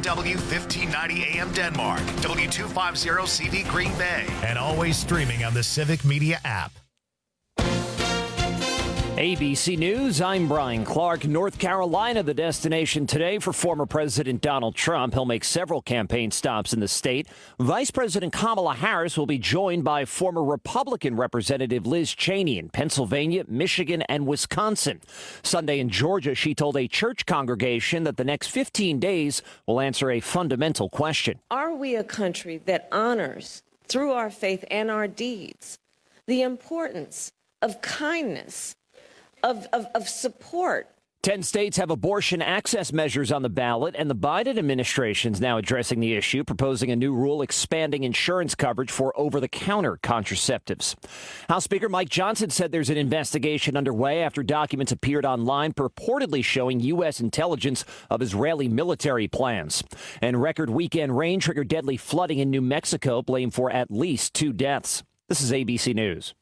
WGBW 1590 AM Denmark, W250CV Green Bay, and always streaming on the Civic Media app. ABC News, I'm Brian Clark. North Carolina, the destination today for former President Donald Trump. He'll make several campaign stops in the state. Vice President Kamala Harris will be joined by former Republican Representative Liz Cheney in Pennsylvania, Michigan, and Wisconsin. Sunday in Georgia, she told a church congregation that the next 15 days will answer a fundamental question. Are we a country that honors, through our faith and our deeds, the importance of kindness, of support? 10 states have abortion access measures on the ballot, and the Biden administration is now addressing the issue, proposing a new rule expanding insurance coverage for over-the-counter contraceptives. House Speaker Mike Johnson said there's an investigation underway after documents appeared online purportedly showing U.S. intelligence of Israeli military plans. And record weekend rain triggered deadly flooding in New Mexico, blamed for at least 2 deaths. This is ABC News.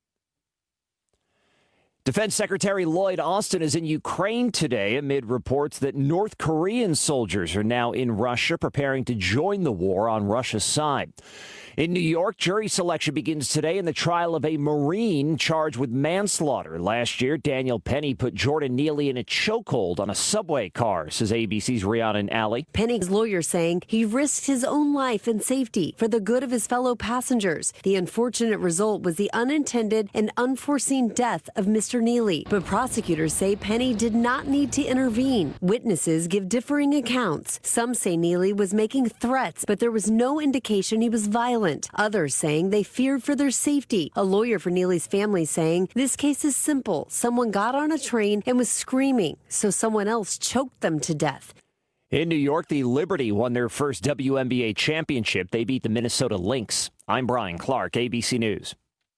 Defense Secretary Lloyd Austin is in Ukraine today amid reports that North Korean soldiers are now in Russia preparing to join the war on Russia's side. In New York, jury selection begins today in the trial of a Marine charged with manslaughter. Last year, Daniel Penny put Jordan Neely in a chokehold on a subway car, says ABC's Rhiannon Alley. Penny's lawyer saying he risked his own life and safety for the good of his fellow passengers. The unfortunate result was the unintended and unforeseen death of Mr. Neely. But prosecutors say Penny did not need to intervene. Witnesses give differing accounts. Some say Neely was making threats, but there was no indication he was violent. Others saying they feared for their safety. A lawyer for Neely's family saying this case is simple. Someone got on a train and was screaming, so someone else choked them to death. In New York, the Liberty won their first WNBA championship. They beat the Minnesota Lynx. I'm Brian Clark, ABC News.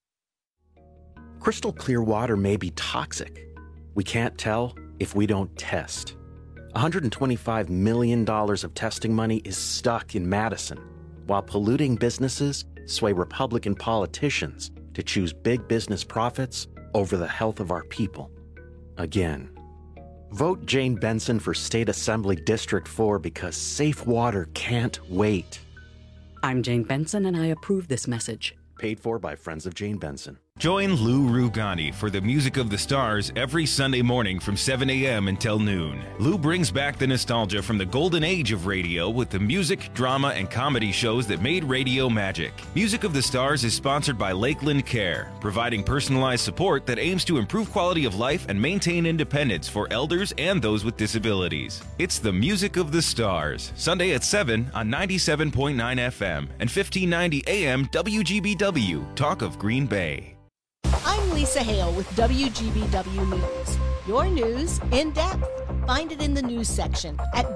Crystal clear water may be toxic. We can't tell if we don't test. $125 million of testing money is stuck in Madison, while polluting businesses sway Republican politicians to choose big business profits over the health of our people. Again, vote Jane Benson for State Assembly District 4 because safe water can't wait. I'm Jane Benson, and I approve this message. Paid for by Friends of Jane Benson. Join Lou Rugani for the Music of the Stars every Sunday morning from 7 a.m. until noon. Lou brings back the nostalgia from the golden age of radio with the music, drama, and comedy shows that made radio magic. Music of the Stars is sponsored by Lakeland Care, providing personalized support that aims to improve quality of life and maintain independence for elders and those with disabilities. It's the Music of the Stars, Sunday at 7 on 97.9 FM and 1590 AM WGBW, Talk of Green Bay. I'm Lisa Hale with WGBW News. Your news in depth. Find it in the news section at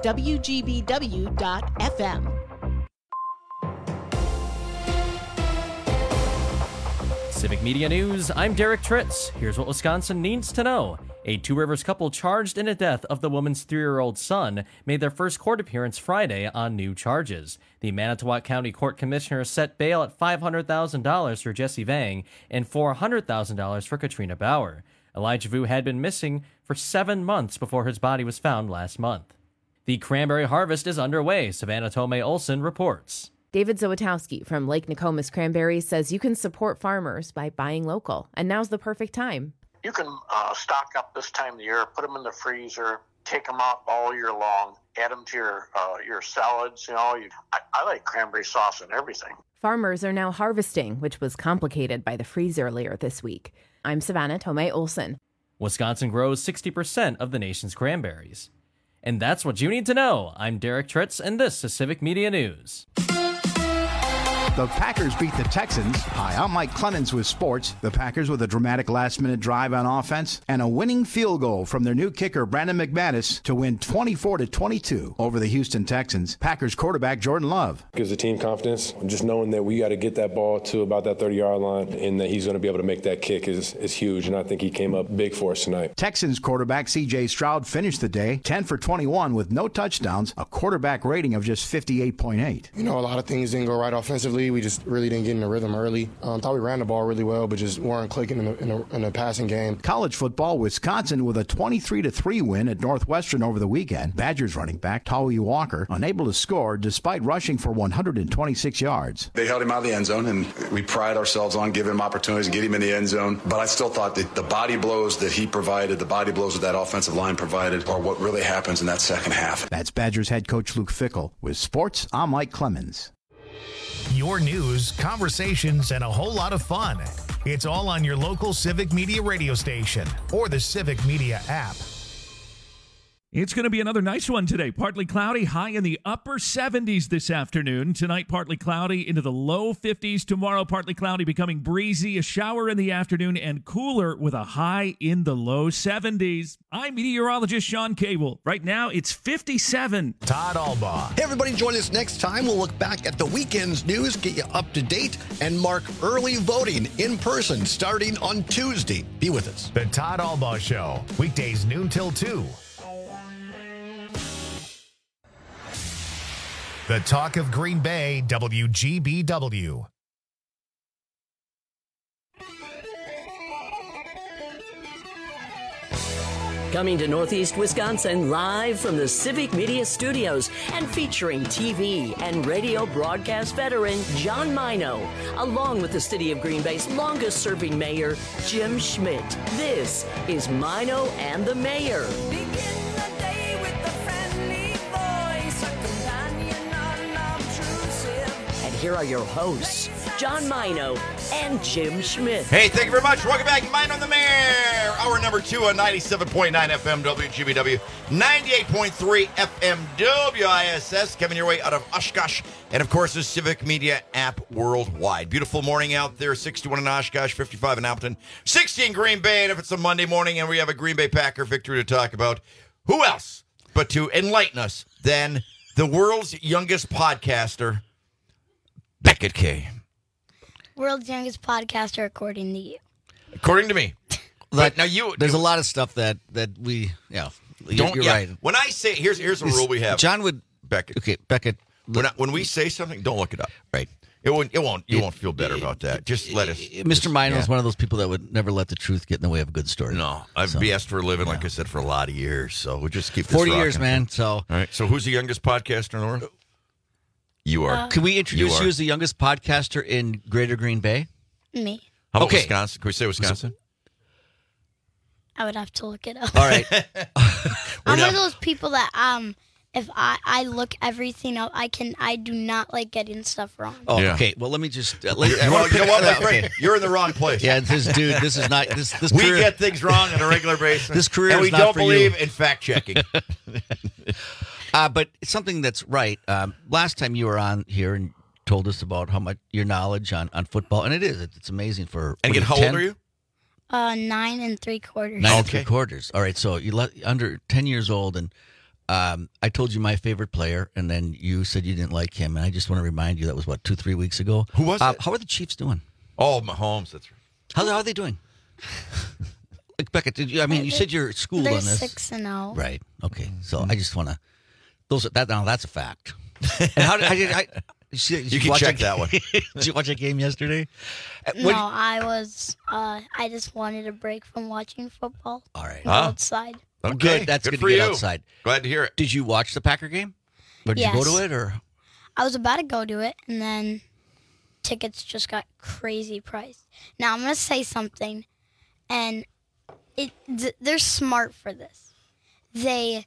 WGBW.FM. Civic Media News, I'm Derek Tritz. Here's what Wisconsin needs to know. A Two Rivers couple charged in the death of the woman's 3-year-old son made their first court appearance Friday on new charges. The Manitowoc County Court Commissioner set bail at $500,000 for Jesse Vang and $400,000 for Katrina Bauer. Elijah Vu had been missing for 7 months before his body was found last month. The cranberry harvest is underway, Savannah Tomei Olson reports. David Zawitowski from Lake Nokomis Cranberries says you can support farmers by buying local, and now's the perfect time. You can stock up this time of the year, put them in the freezer, take them out all year long, add them to your salads. You know, I like cranberry sauce and everything. Farmers are now harvesting, which was complicated by the freeze earlier this week. I'm Savannah Tomei Olson. Wisconsin grows 60% of the nation's cranberries. And that's what you need to know. I'm Derek Tritz, and this is Civic Media News. The Packers beat the Texans. Hi, I'm Mike Clemens with sports. The Packers with a dramatic last-minute drive on offense and a winning field goal from their new kicker, Brandon McManus, to win 24-22 over the Houston Texans. Packers quarterback Jordan Love. Gives the team confidence. Just knowing that we got to get that ball to about that 30-yard line and that he's going to be able to make that kick is huge, and I think he came up big for us tonight. Texans quarterback C.J. Stroud finished the day 10 for 21 with no touchdowns, a quarterback rating of just 58.8. You know, a lot of things didn't go right offensively. early. We just really didn't get in the rhythm early. Thought we ran the ball really well, but just weren't clicking in the passing game. College football, Wisconsin with a 23-3 win at Northwestern over the weekend. Badgers running back Tawee Walker unable to score despite rushing for 126 yards. They held him out of the end zone, and we pride ourselves on giving him opportunities and get him in the end zone. But I still thought that the body blows that he provided, the body blows that that offensive line provided, are what really happens in that second half. That's Badgers head coach Luke Fickell. With sports, I'm Mike Clemens. Your news, conversations, and a whole lot of fun. It's all on your local Civic Media radio station or the Civic Media app. It's going to be another nice one today. Partly cloudy, high in the upper 70s this afternoon. Tonight, partly cloudy into the low 50s. Tomorrow, partly cloudy, becoming breezy, a shower in the afternoon, and cooler with a high in the low 70s. I'm meteorologist Sean Cable. Right now, it's 57. Todd Albaugh. Hey, everybody, join us next time. We'll look back at the weekend's news, get you up to date, and mark early voting in person starting on Tuesday. Be with us. The Todd Albaugh Show, weekdays noon till 2. The talk of Green Bay, WGBW. Coming to Northeast Wisconsin live from the Civic Media Studios and featuring TV and radio broadcast veteran John Mino, along with the City of Green Bay's longest-serving mayor, Jim Schmidt. This is Mino and the Mayor. Here are your hosts, John Mino and Jim Schmidt. Hey, thank you very much. Welcome back to Mino and the Mayor. Hour number 2 on 97.9 FM WGBW, 98.3 FM WISS, coming your way out of Oshkosh, and of course the Civic Media app worldwide. Beautiful morning out there, 61 in Oshkosh, 55 in Appleton, 60 in Green Bay, and if it's a Monday morning and we have a Green Bay Packer victory to talk about, who else but to enlighten us than the world's youngest podcaster, Beckett K. World's youngest podcaster, according to you. According to me. But now there's a lot of stuff that we, you're right. When I say, here's a rule we have. John would, Beckett. Okay, Beckett. When we say something, don't look it up. Right. You won't feel better about that. Just let us. Mr. Mino is one of those people that would never let the truth get in the way of a good story. No, I've BS'd for a living, like I said, for a lot of years. So we'll just keep this 40 rocking. years, man. So, all right. So who's the youngest podcaster in the world? You are. Can we introduce you as the youngest podcaster in Greater Green Bay? Me. How about Wisconsin? Can we say Wisconsin? I would have to look it up. All right. I'm one of those people that if I look everything up, I do not like getting stuff wrong. Oh, yeah. Okay. Well, let me just. You're in the wrong place. Yeah, this is not this. We career, get things wrong on a regular basis. This career, and is we not don't for believe you. in fact checking. But something that's right. Last time you were on here and told us about how much your knowledge on football, and it's amazing for. And again, how old are you? 9 3/4. 9 3/4. All right, so you under 10 years old, and I told you my favorite player, and then you said you didn't like him, and I just want to remind you that was 2-3 weeks ago. Who was it? How are the Chiefs doing? Oh, Mahomes. That's right. How are they doing? Like, Becca, you said you're schooled on this. They're 6-0. Right. Okay. So I just want to. That's a fact. And how did I? You can check that one. Did you watch that game yesterday? No, I just wanted a break from watching football. All right. Outside. Okay. Good. That's good for to you. get outside. Glad to hear it. Did you watch the Packer game? Or did you go to it? Or I was about to go to it, and then tickets just got crazy priced. Now I'm gonna say something, and they're smart for this. They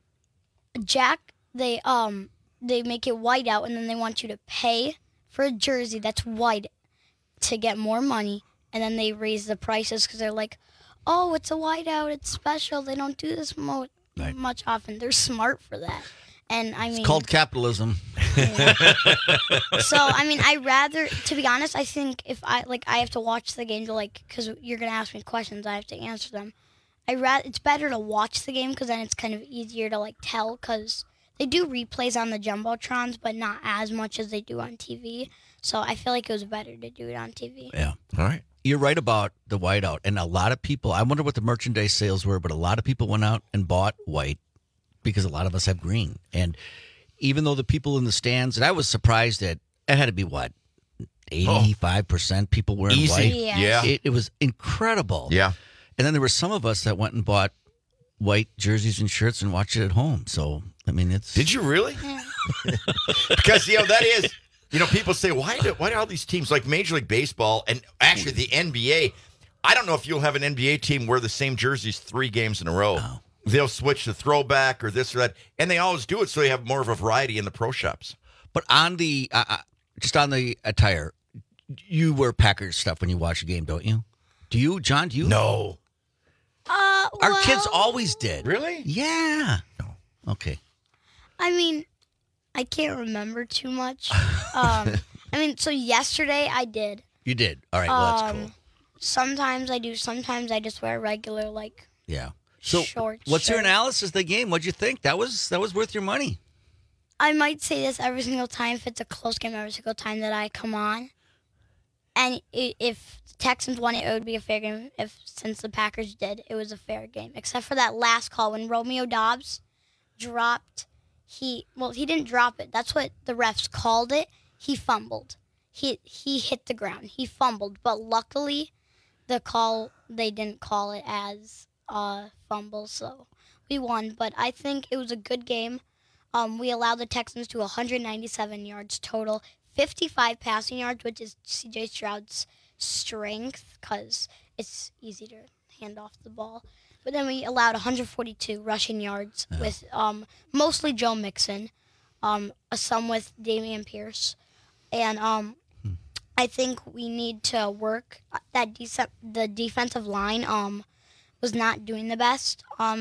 make it white out, and then they want you to pay for a jersey that's white to get more money, and then they raise the prices because they're like, oh, it's a white out, it's special. They don't do this much often. They're smart for that. And I mean, it's called capitalism. Yeah. So I rather, to be honest, I think if I have to watch the game to because you're gonna ask me questions, I have to answer them. It's better to watch the game because then it's kind of easier to tell because they do replays on the jumbotrons, but not as much as they do on TV. So I feel like it was better to do it on TV. Yeah. All right. You're right about the whiteout, and a lot of people. I wonder what the merchandise sales were, but a lot of people went out and bought white because a lot of us have green. And even though the people in the stands, and I was surprised that it had to be 85% people wearing Easy. white. Yeah. It was incredible. Yeah. And then there were some of us that went and bought white jerseys and shirts and watched it at home. So, I mean, it's... Did you really? Because, that is... people say, why do all these teams like Major League Baseball and actually the NBA, I don't know if you'll have an NBA team wear the same jerseys 3 games in a row. No. They'll switch to throwback or this or that, and they always do it so they have more of a variety in the pro shops. But on the... just on the attire, you wear Packers stuff when you watch a game, don't you? Do you, John? Do you? No. Our kids always did. Really? Yeah. No. Okay. I mean, I can't remember too much. So yesterday I did. You did? All right, well, that's cool. Sometimes I do. Sometimes I just wear regular, yeah. So, short what's your shirt. analysis of the game? What'd you think? That was worth your money. I might say this every single time if it's a close game, every single time that I come on. And if the Texans won it would be a fair game. Since the Packers did, it was a fair game. Except for that last call when Romeo Doubs dropped. He didn't drop it. That's what the refs called it. He fumbled. He hit the ground. He fumbled. But luckily, they didn't call it as a fumble, so we won. But I think it was a good game. We allowed the Texans to 197 yards total, 55 passing yards, which is C.J. Stroud's strength because it's easy to hand off the ball. But then we allowed 142 rushing yards with mostly Joe Mixon, some with Dameon Pierce. And I think we need to work. The defensive line was not doing the best.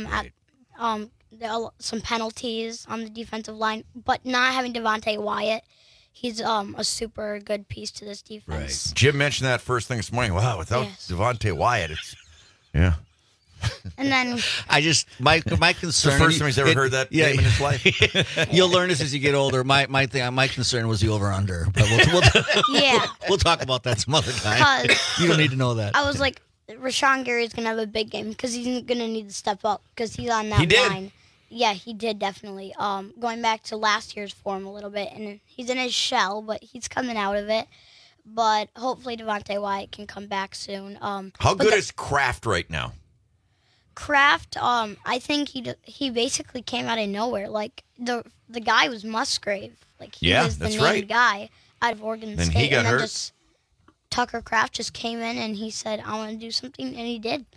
There are some penalties on the defensive line, but not having Devontae Wyatt, he's a super good piece to this defense. Right. Jim mentioned that first thing this morning. Wow, without Devontae Wyatt, yeah. And then my concern. The first time he's ever heard that name in his life. You'll learn this as you get older. My concern was the over under, but we'll talk about that some other time. You don't need to know that. I was like, Rashawn Gary is gonna have a big game because he's gonna need to step up because he's on that line. Yeah, he did definitely. Going back to last year's form a little bit, and he's in his shell, but he's coming out of it. But hopefully Devontae Wyatt can come back soon. How good is Kraft right now? Kraft, I think he basically came out of nowhere. Like the guy was Musgrave. Like he was the named guy out of Oregon State. He got and then hurt. Tucker Kraft just came in and he said, "I want to do something," and he did.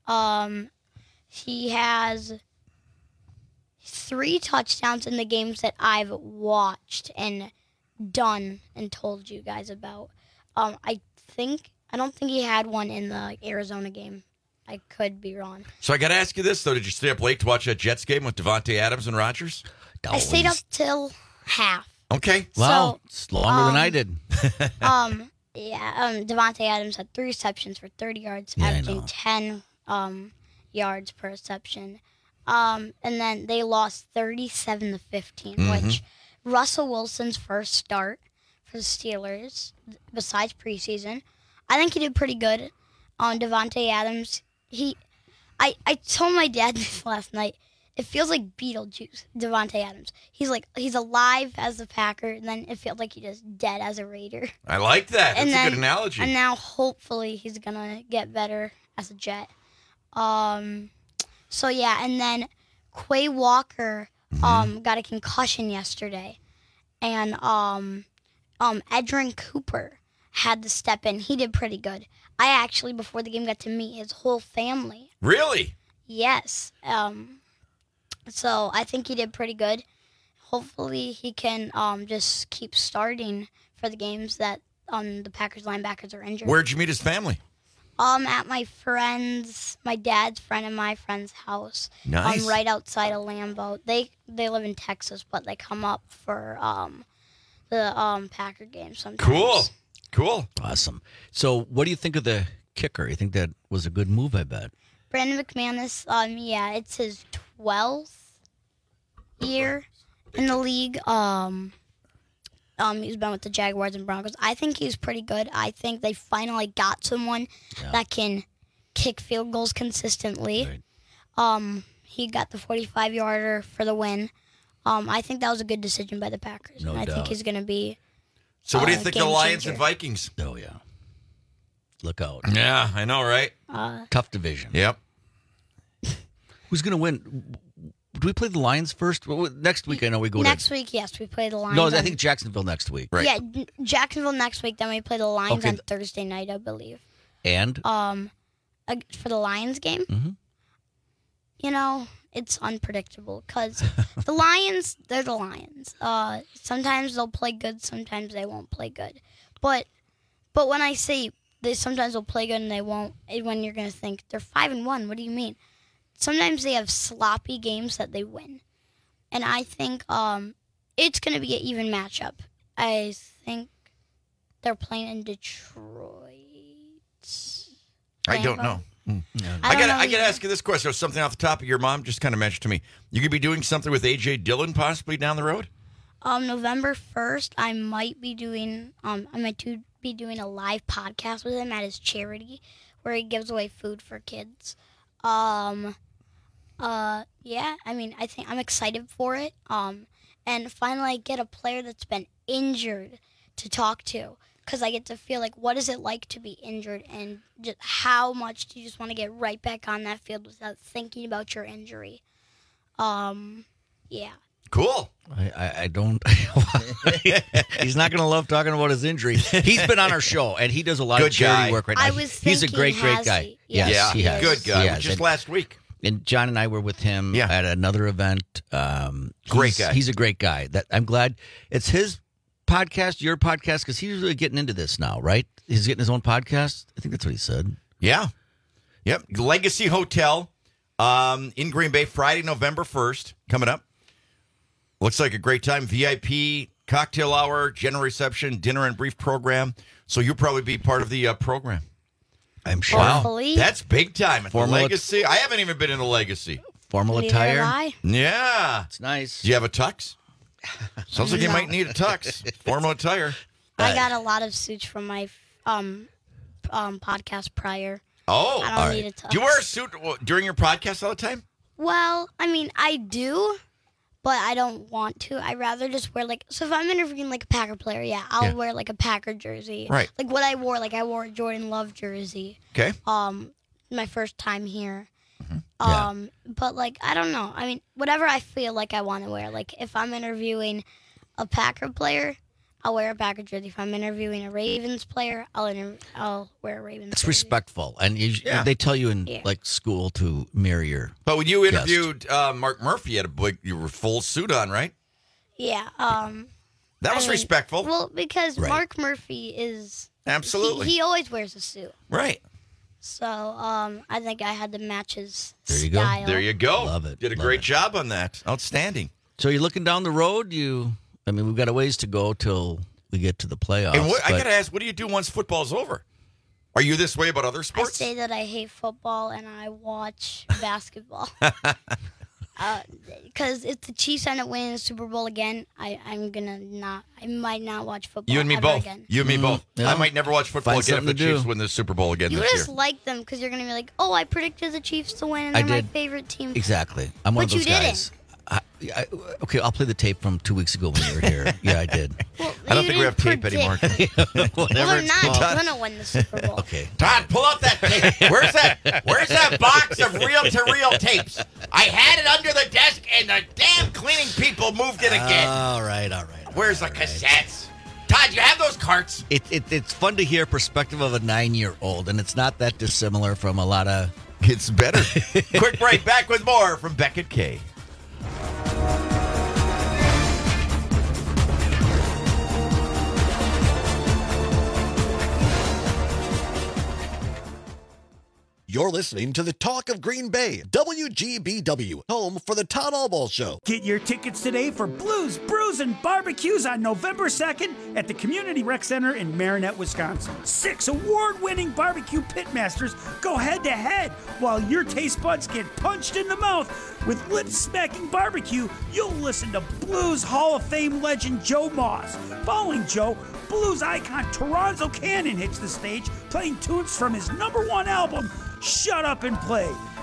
He has 3 touchdowns in the games that I've watched and done and told you guys about. I don't think he had one in the Arizona game. I could be wrong. So I got to ask you this, though. Did you stay up late to watch that Jets game with Devontae Adams and Rodgers? I stayed up till half. Okay. Wow, it's longer than I did. Devontae Adams had 3 receptions for 30 yards, averaging 10 yards per reception. And then they lost 37-15, which Russell Wilson's first start for the Steelers, besides preseason. I think he did pretty good on Devontae Adams. I told my dad this last night. It feels like Beetlejuice, Devontae Adams. He's alive as a Packer, and then it feels like he's just dead as a Raider. I like that. That's a good analogy. And now hopefully he's gonna get better as a Jet. And then Quay Walker got a concussion yesterday, and Edgerrin Cooper had to step in. He did pretty good. I actually, before the game, got to meet his whole family. Really? Yes. So I think he did pretty good. Hopefully he can just keep starting for the games that the Packers linebackers are injured. Where'd you meet his family? At my dad's friend and my friend's house. Nice. Right outside of Lambeau. They live in Texas, but they come up for the Packer game sometimes. Cool. Awesome. So what do you think of the kicker? You think that was a good move, I bet? Brandon McManus, it's his 12th year in the league. He's been with the Jaguars and Broncos. I think he's pretty good. I think they finally got someone that can kick field goals consistently. Right. He got the 45-yarder for the win. I think that was a good decision by the Packers. No and I doubt. think he's going to be So what do you think of the Lions and Vikings? Oh, yeah. Look out. Yeah, I know, right? Tough division. Yep. Who's going to win? Do we play the Lions first? Well, next week, I know we go next week, yes, we play the Lions. No, I think Jacksonville next week. Right. Yeah, Jacksonville next week. Then we play the Lions on Thursday night, I believe. And? For the Lions game, you know, it's unpredictable because the Lions, they're the Lions. Sometimes they'll play good, sometimes they won't play good. But when I say they sometimes will play good and they won't, when you're going to think they're 5-1, what do you mean? Sometimes they have sloppy games that they win. And I think it's going to be an even matchup. I think they're playing in Detroit. I don't know. I got to ask you this question. Or something off the top of your mom just kind of mentioned to me. You could be doing something with A.J. Dillon possibly down the road? November 1st, I might be doing a live podcast with him at his charity where he gives away food for kids. Yeah, I mean, I think I'm excited for it. And finally I get a player that's been injured to talk to. Because I get to feel like, what is it like to be injured, and just how much do you just want to get right back on that field without thinking about your injury? Yeah. Cool. I don't. He's not going to love talking about his injury. He's been on our show, and he does a lot of charity work right now. He's a great guy. Yes, he has. Good guy. Just last week. And John and I were with him at another event. Great guy. He's a great guy. I'm glad it's his podcast, your podcast, because he's really getting into this now, right? He's getting his own podcast. I think that's what he said. Yeah. Yep. Legacy Hotel in Green Bay, Friday, November 1st, coming up. Looks like a great time. VIP, cocktail hour, general reception, dinner and brief program. So you'll probably be part of the program. I'm sure. Wow. That's big time at the Legacy. I haven't even been in a Legacy. Formal attire. Yeah. It's nice. Do you have a tux? Sounds like you might need a tux. Formal attire. I got a lot of suits from my podcast prior. Oh. I don't need a tux. Do you wear a suit during your podcast all the time? Well, I mean, I do, but I don't want to. I rather just wear so if I'm interviewing like a Packer player, I'll wear like a Packer jersey. Right. Like what I wore, I wore a Jordan Love jersey. Okay. My first time here. But I don't know. I mean, whatever I feel like I want to wear. Like if I'm interviewing a Packer player, I'll wear a Packer jersey. If I'm interviewing a Ravens player, I'll wear a Ravens. It's jersey. respectful, and they tell you in school to mirror your. But when you interviewed Mark Murphy, you were full suit on, right? Yeah. That was respectful. Well, because Mark Murphy is absolutely he always wears a suit. Right. So I think I had to match his There you style. Go. There you go. Love it. Did a great job on that. Outstanding. So you're looking down the road. We've got a ways to go till we get to the playoffs. And I got to ask, what do you do once football's over? Are you this way about other sports? I say that I hate football and I watch basketball. Because if the Chiefs end up winning the Super Bowl again, I might not watch football. You and me ever both. Again. You and me both. Yeah. I might never watch football again if the Chiefs win the Super Bowl again You this year. just like them because you're going to be like, oh, I predicted the Chiefs to win and they're my favorite team. Exactly. I'm one of those guys. Okay, I'll play the tape from 2 weeks ago when you were here. Yeah, I did. Well, I don't think we have tape anymore. Well, they're not going to win the Super Bowl. Okay. Todd, pull out that tape. Where's that box of reel-to-reel tapes? I had it under the desk, and the damn cleaning people moved it again. All right. Where's the cassettes? Todd, you have those carts? It's fun to hear perspective of a 9-year-old, and it's not that dissimilar from a lot of... It's better. Quick break. Back with more from Beckett K. You're listening to the Talk of Green Bay, WGBW, home for the Todd Albaugh Show. Get your tickets today for Blues, Brews, and Barbecues on November 2nd at the Community Rec Center in Marinette, Wisconsin. 6 award-winning barbecue pitmasters go head-to-head while your taste buds get punched in the mouth. With lip-smacking barbecue, you'll listen to Blues Hall of Fame legend Joe Moss. Following Joe, blues icon Toronzo Cannon hits the stage, playing tunes from his #1 album, Shut Up and Play.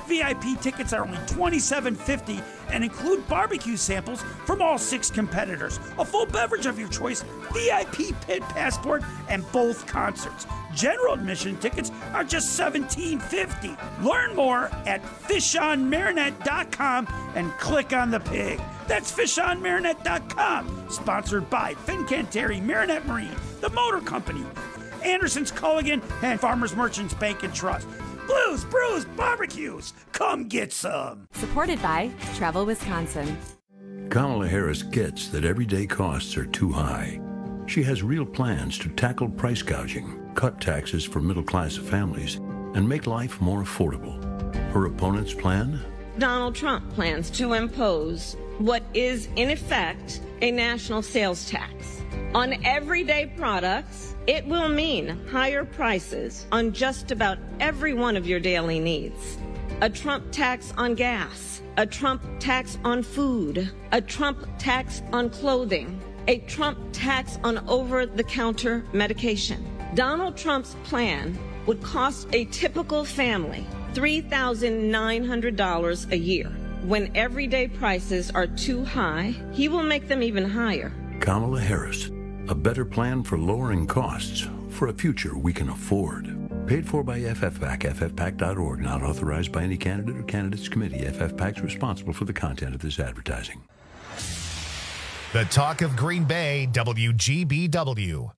VIP tickets are only $27.50 and include barbecue samples from all 6 competitors, a full beverage of your choice, VIP pit passport, and both concerts. General admission tickets are just $17.50. Learn more at fishonmarinette.com and click on the pig. That's fishonmarinette.com. Sponsored by Fincantieri Marinette Marine, the Motor Company, Anderson's Culligan, and Farmers Merchants Bank and Trust. Blues, Brews, Barbecues. Come get some. Supported by Travel Wisconsin. Kamala Harris gets that everyday costs are too high. She has real plans to tackle price gouging, cut taxes for middle-class families, and make life more affordable. Her opponent's plan? Donald Trump plans to impose what is, in effect, a national sales tax. On everyday products, it will mean higher prices on just about every one of your daily needs. A Trump tax on gas, a Trump tax on food, a Trump tax on clothing, a Trump tax on over-the-counter medication. Donald Trump's plan would cost a typical family $3,900 a year. When everyday prices are too high, he will make them even higher. Kamala Harris, a better plan for lowering costs for a future we can afford. Paid for by FFPAC, ffpac.org, not authorized by any candidate or candidates committee. FFPAC is responsible for the content of this advertising. The talk of Green Bay, WGBW.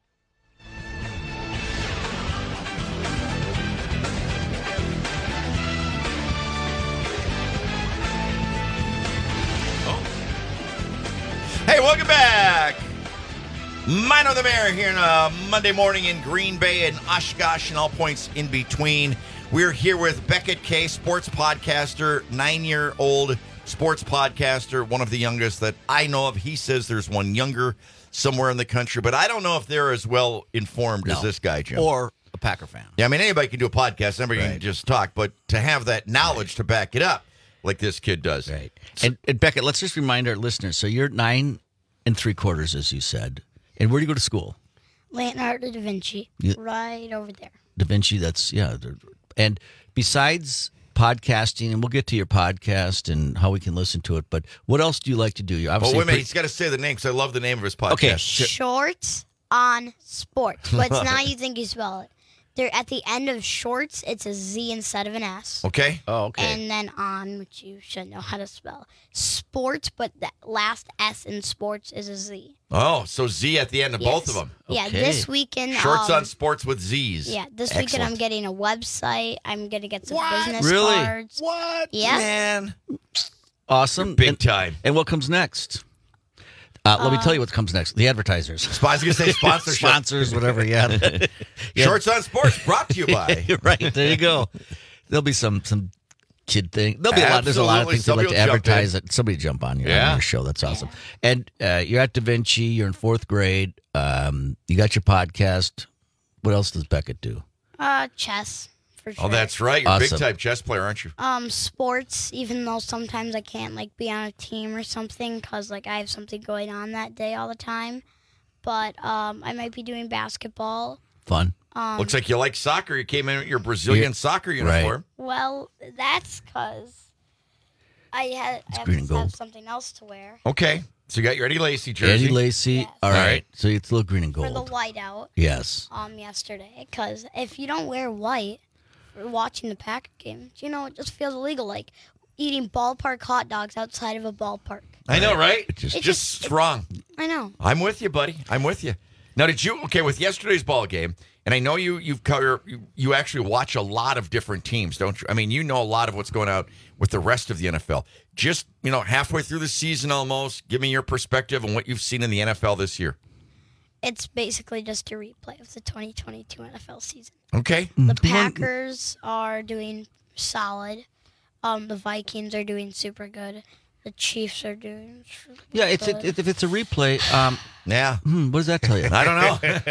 Hey, welcome back. Mine on the Mayor here on a Monday morning in Green Bay and Oshkosh and all points in between. We're here with Beckett Kay, sports podcaster, 9-year-old sports podcaster, one of the youngest that I know of. He says there's one younger somewhere in the country, but I don't know if they're as well informed as this guy, Jim. Or a Packer fan. Yeah, I mean, anybody can do a podcast, anybody can just talk, but to have that knowledge to back it up like this kid does. Right. And Beckett, let's just remind our listeners, so you're 9 3/4, as you said. And where do you go to school? Leonardo da Vinci, right over there. Da Vinci, that's, yeah. And besides podcasting, and we'll get to your podcast and how we can listen to it, but what else do you like to do? You're obviously wait a minute, he's got to say the name because I love the name of his podcast. Okay. Shorts on Sports, but it's not you think you spell it. They're at the end of shorts, it's a Z instead of an S. Okay. Oh, okay. And then on, which you should know how to spell. Sports, but the last S in sports is a Z. Oh, so Z at the end of both of them. Yeah, this weekend. Shorts on Sports with Z's. Yeah, this weekend I'm getting a website. I'm going to get some business Really? cards. What? Yeah. Man. Awesome. You're big time. And what comes next? Let me tell you what comes next. The advertisers. I was going to say sponsorship. Sponsors, whatever, yeah. Shorts on Sports brought to you by. Right, there you go. There'll be some kid thing. There'll be there's a lot of things they'd like to advertise. Somebody jump on your show. That's awesome. And you're at Da Vinci. You're in 4th grade. You got your podcast. What else does Beckett do? Chess. For sure. Oh, that's right. You're a big-time chess player, aren't you? Sports, even though sometimes I can't, be on a team or something because, I have something going on that day all the time. But I might be doing basketball. Fun. Looks like you like soccer. You came in with your Brazilian soccer uniform. Right. Well, that's because I have something else to wear. Okay. So you got your Eddie Lacy jersey. Eddie Lacy. Yes. All right. So it's a little green and gold. For the whiteout. Yes. Yesterday. Because if you don't wear white for watching the Packer game, it just feels illegal. Like eating ballpark hot dogs outside of a ballpark. I know, right? It's just wrong. I know. I'm with you, buddy. I'm with you. Now, with yesterday's ball game, and I know you actually watch a lot of different teams, don't you? I mean, you know a lot of what's going on with the rest of the NFL. Just, halfway through the season almost, give me your perspective on what you've seen in the NFL this year. It's basically just a replay of the 2022 NFL season. Okay. The Packers are doing solid. The Vikings are doing super good. The Chiefs are doing Yeah, if it's a replay, yeah. What does that tell you? I don't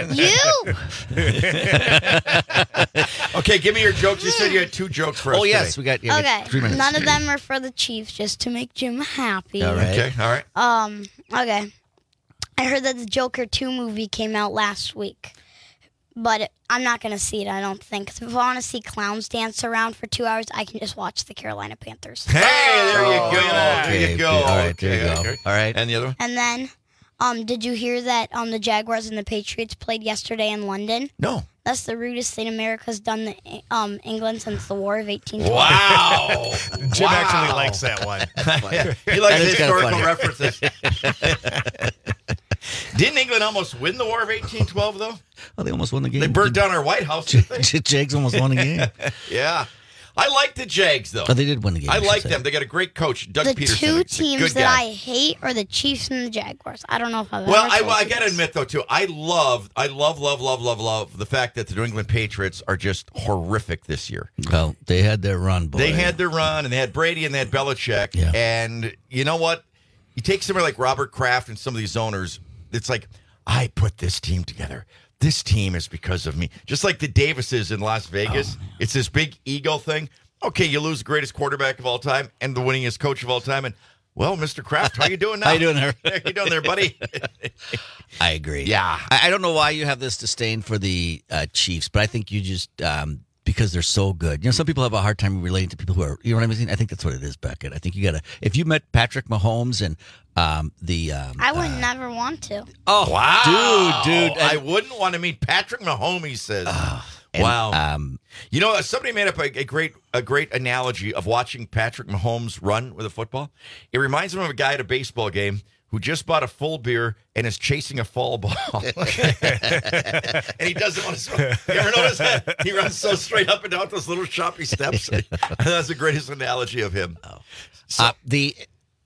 know. Okay, give me your jokes. You said you had 2 jokes for us today. Yes, we got 3 minutes. None of them are for the Chiefs, just to make Jim happy. All right. Okay, all right. Okay. I heard that the Joker 2 movie came out last week. But I'm not going to see it, I don't think. 'Cause if I want to see clowns dance around for 2 hours, I can just watch the Carolina Panthers. Hey, there you go. There you go. All right, there you go. All right. And the other one? And then, did you hear that the Jaguars and the Patriots played yesterday in London? No. That's the rudest thing America's done to England since the War of 1812. Wow. Jim actually likes that one. He likes historical references. Didn't England almost win the War of 1812, though? Well, they almost won the game. They burnt down our White House, didn't they? Jags almost won the game. Yeah. I like the Jags, though. Oh, they did win the game. I like them. They got a great coach, Doug Peterson. The two teams that I hate are the Chiefs and the Jaguars. I don't know if I've Well, ever I got to admit, though, too, I love the fact that the New England Patriots are just horrific this year. Well, they had their run, boy. They had their run, and they had Brady, and they had Belichick. Yeah. And you know what? You take somebody like Robert Kraft and some of these owners, it's like, I put this team together. This team is because of me. Just like the Davises in Las Vegas. It's this big ego thing. Okay, you lose the greatest quarterback of all time and the winningest coach of all time. And, well, Mr. Kraft, how you doing now? How you doing there? How you doing there, buddy? I agree. Yeah. I don't know why you have this disdain for the Chiefs, but I think you just because they're so good. You know, some people have a hard time relating to people who are, you know what I mean? I think that's what it is, Beckett. I think you got to, if you met Patrick Mahomes and I would never want to. Oh, wow. Dude. I wouldn't want to meet Patrick Mahomes, he says. Wow. You know, somebody made up a great analogy of watching Patrick Mahomes run with a football. It reminds him of a guy at a baseball game who just bought a full beer and is chasing a foul ball. And he doesn't want to swim. You ever notice that? He runs so straight up and down those little choppy steps. That's the greatest analogy of him. The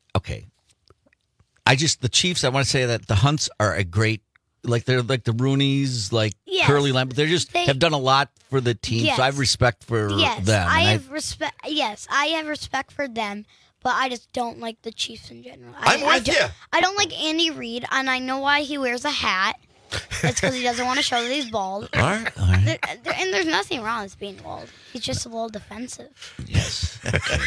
Chiefs, I want to say that the Hunts are a great, like they're like the Rooneys, like Curly Lamb. They have done a lot for the team, so I have respect for them. I have respect. Yes, I have respect for them, but I just don't like the Chiefs in general. I'm with you. I don't like Andy Reid, and I know why he wears a hat. It's because he doesn't want to show that he's bald. All right. And there's nothing wrong with being bald. He's just a little defensive. Yes.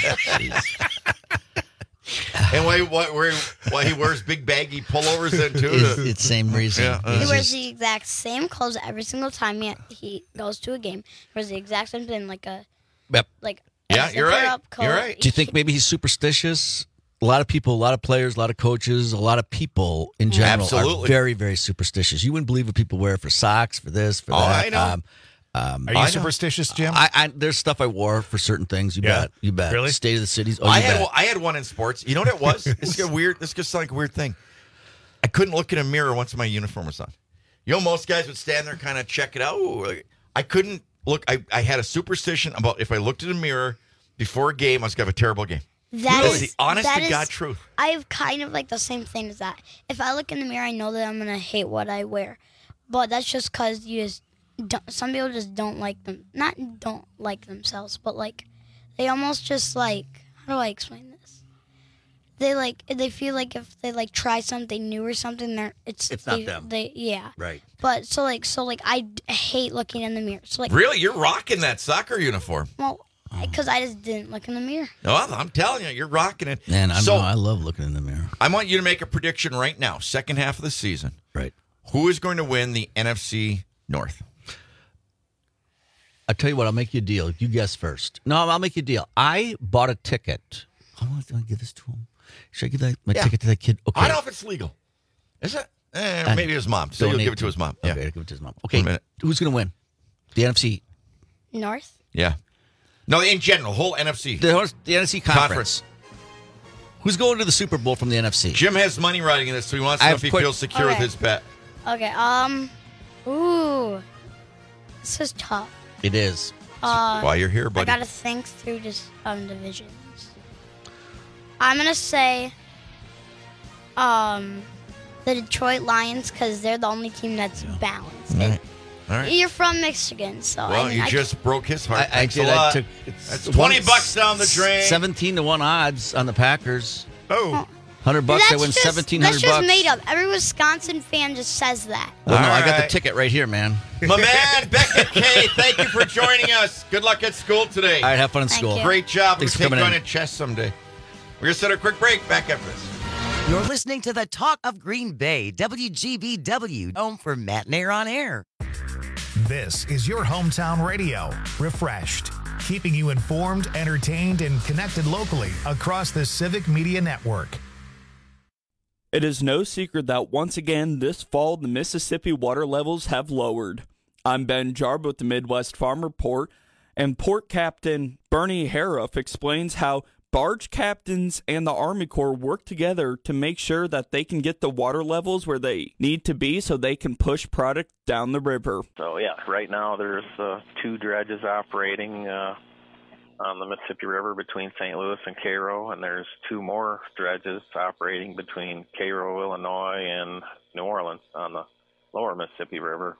And why he wears big baggy pullovers then too? It's same reason. Yeah. He wears the exact same clothes every single time he goes to a game. He wears the exact same thing, like a you're right. coat. You're right. Do you think maybe he's superstitious? A lot of people, a lot of players, a lot of coaches, a lot of people in general are very, very superstitious. You wouldn't believe what people wear for socks, for this, for that. I know. Are you superstitious, Jim? There's stuff I wore for certain things. You bet. Really? State of the cities. I had one in sports. You know what it was? This is weird. This could sound like a weird thing. I couldn't look in a mirror once my uniform was on. You know, most guys would stand there, kind of check it out. I couldn't look. I had a superstition about if I looked in a mirror before a game, I was going to have a terrible game. That's the honest to God truth. I have kind of like the same thing as that. If I look in the mirror, I know that I'm going to hate what I wear. But that's just because some people just don't like them. Not don't like themselves, but like they almost just like, how do I explain this? They feel like if they like try something new or something, it's not them. Right. But so I hate looking in the mirror. So like really, you're rocking that soccer uniform. Well, because I just didn't look in the mirror. No, I'm telling you, you're rocking it. Man, I love looking in the mirror. I want you to make a prediction right now, second half of the season. Right. Who is going to win the NFC North? I'll tell you what, I'll make you a deal. You guess first. No, I'll make you a deal. I bought a ticket. I want to give this to him. Should I give my ticket to that kid? Okay. I don't know if it's legal. Is it? Maybe his mom. So you'll give it to his mom. Okay, I'll give it to his mom. Okay, who's going to win? The NFC? North? Yeah. No, in general, whole NFC. The NFC conference. Who's going to the Super Bowl from the NFC? Jim has money riding in this, so he wants to know if he feels secure with his bet. Okay, this is tough. It is. Why you're here, buddy. I gotta think through just divisions. I'm gonna say the Detroit Lions because they're the only team that's balanced. All right. You're from Michigan, so you just broke his heart. I did. I took that's $20 down the drain. 17-1 odds on the Packers. Oh. $100. I win $1,700. That's just made up. Every Wisconsin fan just says that. Well, I got the ticket right here, man. My man, Beckett K, thank you for joining us. Good luck at school today. All right, have fun in school. You. Great job. Thanks We'll for take coming you in. on a chess someday. We're going to set a quick break. Back after this. You're listening to the Talk of Green Bay, WGBW, home for Matt Nair on Air. This is your hometown radio, refreshed, keeping you informed, entertained, and connected locally across the Civic Media Network. It is no secret that once again this fall the Mississippi water levels have lowered. I'm Ben Jarb with the Midwest Farm Report, and Port Captain Bernie Harroff explains how barge captains and the Army Corps work together to make sure that they can get the water levels where they need to be so they can push product down the river. So, yeah, right now there's 2 dredges operating on the Mississippi River between St. Louis and Cairo, and there's 2 more dredges operating between Cairo, Illinois, and New Orleans on the lower Mississippi River.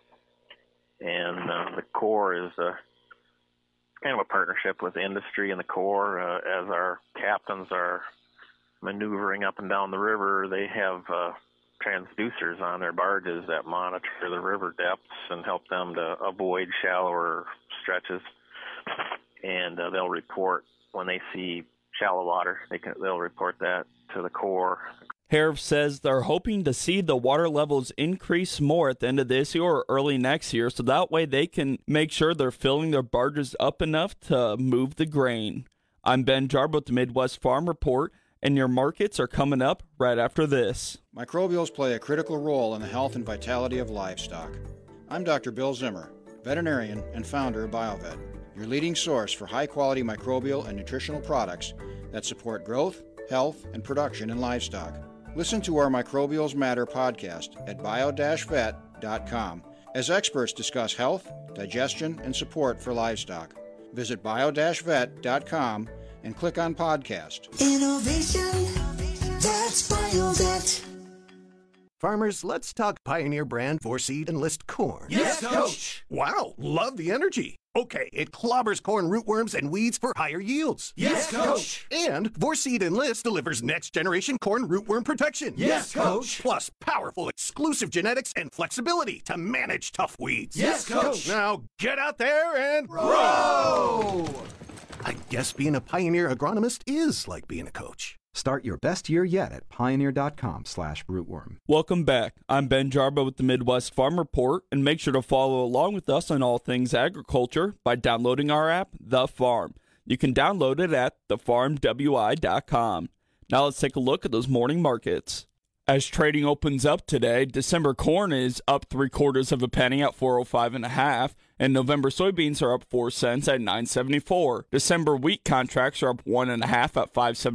And the Corps is kind of a partnership with the industry and the Corps. As our captains are maneuvering up and down the river, they have transducers on their barges that monitor the river depths and help them to avoid shallower stretches. And they'll report when they see shallow water. They'll report that to the Corps. Harroff says they're hoping to see the water levels increase more at the end of this year or early next year, so that way they can make sure they're filling their barges up enough to move the grain. I'm Ben Jarb with the Midwest Farm Report, and your markets are coming up right after this. Microbials play a critical role in the health and vitality of livestock. I'm Dr. Bill Zimmer, veterinarian and founder of BioVet, your leading source for high-quality microbial and nutritional products that support growth, health, and production in livestock. Listen to our Microbials Matter podcast at bio-vet.com as experts discuss health, digestion, and support for livestock. Visit bio-vet.com and click on podcast. Innovation, that's BioVet. Farmers, let's talk Pioneer brand 4-seed Enlist corn. Yes, Coach! Wow, love the energy. Okay, it clobbers corn rootworms and weeds for higher yields. Yes, Coach! And 4-seed Enlist delivers next-generation corn rootworm protection. Yes, Coach! Plus powerful exclusive genetics and flexibility to manage tough weeds. Yes, Coach! Now get out there and grow! I guess being a Pioneer agronomist is like being a coach. Start your best year yet at pioneer.com/rootworm. Welcome back. I'm Ben Jarba with the Midwest Farm Report, and make sure to follow along with us on all things agriculture by downloading our app, The Farm. You can download it at thefarmwi.com. Now let's take a look at those morning markets. As trading opens up today, December corn is up 3/4 penny at 405.5, and November soybeans are up 4 cents at 9.74. December wheat contracts are up 1.5 at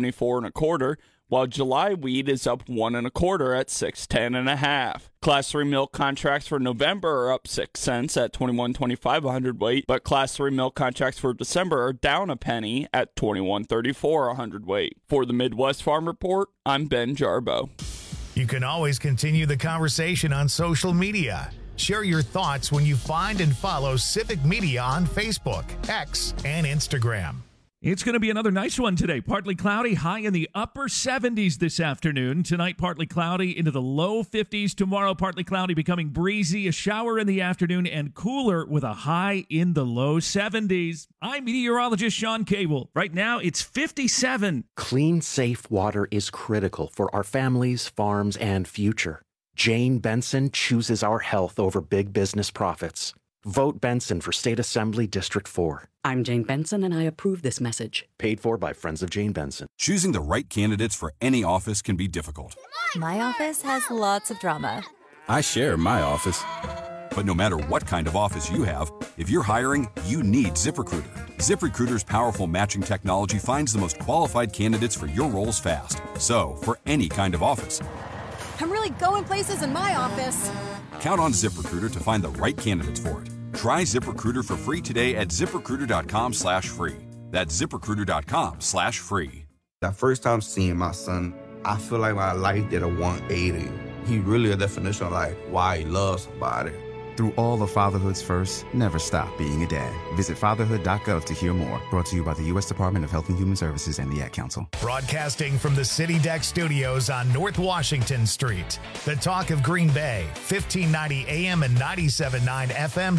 5.74 while July wheat is up 1.25 at 6.10.5. Class 3 milk contracts for November are up 6 cents at 21.25 a hundredweight, but Class 3 milk contracts for December are down a penny at 21.34 a hundredweight. For the Midwest Farm Report, I'm Ben Jarbo. You can always continue the conversation on social media. Share your thoughts when you find and follow Civic Media on Facebook, X, and Instagram. It's going to be another nice one today. Partly cloudy, high in the upper 70s this afternoon. Tonight, partly cloudy into the low 50s. Tomorrow, partly cloudy, becoming breezy, a shower in the afternoon, and cooler with a high in the low 70s. I'm meteorologist Sean Cable. Right now, it's 57. Clean, safe water is critical for our families, farms, and future. Jane Benson chooses our health over big business profits. Vote Benson for State Assembly District 4. I'm Jane Benson, and I approve this message. Paid for by Friends of Jane Benson. Choosing the right candidates for any office can be difficult. My office has lots of drama. I share my office. But no matter what kind of office you have, if you're hiring, you need ZipRecruiter. ZipRecruiter's powerful matching technology finds the most qualified candidates for your roles fast. So, for any kind of office. I'm really going places in my office. Count on ZipRecruiter to find the right candidates for it. Try ZipRecruiter for free today at ZipRecruiter.com/free. That's ZipRecruiter.com/free. That first time seeing my son, I feel like my life did a 180. He really a definition of like why he loves somebody. Through all of fatherhood's first, never stop being a dad. Visit fatherhood.gov to hear more. Brought to you by the U.S. Department of Health and Human Services and the Ad Council. Broadcasting from the City Deck Studios on North Washington Street. The talk of Green Bay, 1590 AM and 97.9 FM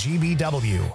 WGBW.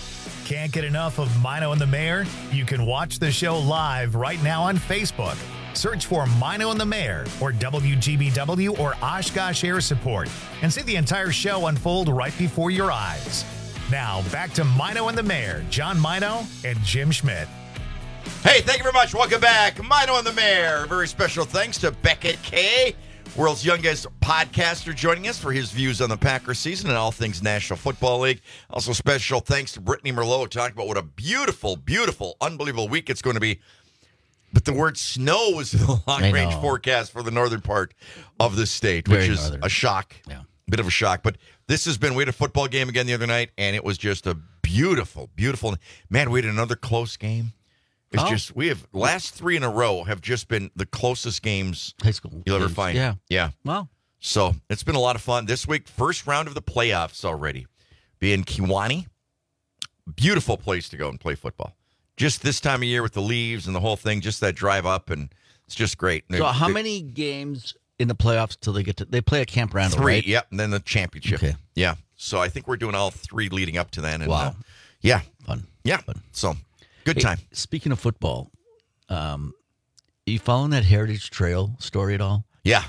Can't get enough of Mino and the Mayor? You can watch the show live right now on Facebook. Search for Mino and the Mayor or WGBW or Oshkosh Air Support and see the entire show unfold right before your eyes. Now, back to Mino and the Mayor, John Mino and Jim Schmidt. Hey, thank you very much. Welcome back. Mino and the Mayor. Very special thanks to Beckett K, world's youngest podcaster, joining us for his views on the Packers season and all things National Football League. Also, special thanks to Brittany Merlot, talking about what a beautiful, beautiful, unbelievable week it's going to be. But the word snow is in the long-range forecast for the northern part of the state, which is a shock. Yeah. Bit of a shock. But this has been, we had a football game again the other night, and it was just a beautiful, beautiful. Man, we had another close game. It's just, we have, last 3 in a row have just been the closest games high school you'll ever find. Yeah. Yeah. Wow. So it's been a lot of fun. This week, first round of the playoffs already. Be in Kewanee. Beautiful place to go and play football. Just this time of year with the leaves and the whole thing, just that drive up, and it's just great. So how many games in the playoffs till they get to, they play at Camp Randall, 3, right? Yep, and then the championship. Okay. Yeah. So I think we're doing all 3 leading up to then. And, wow. Yeah. Fun. Yeah. Fun. So good time. Speaking of football, are you following that Heritage Trail story at all? Yeah.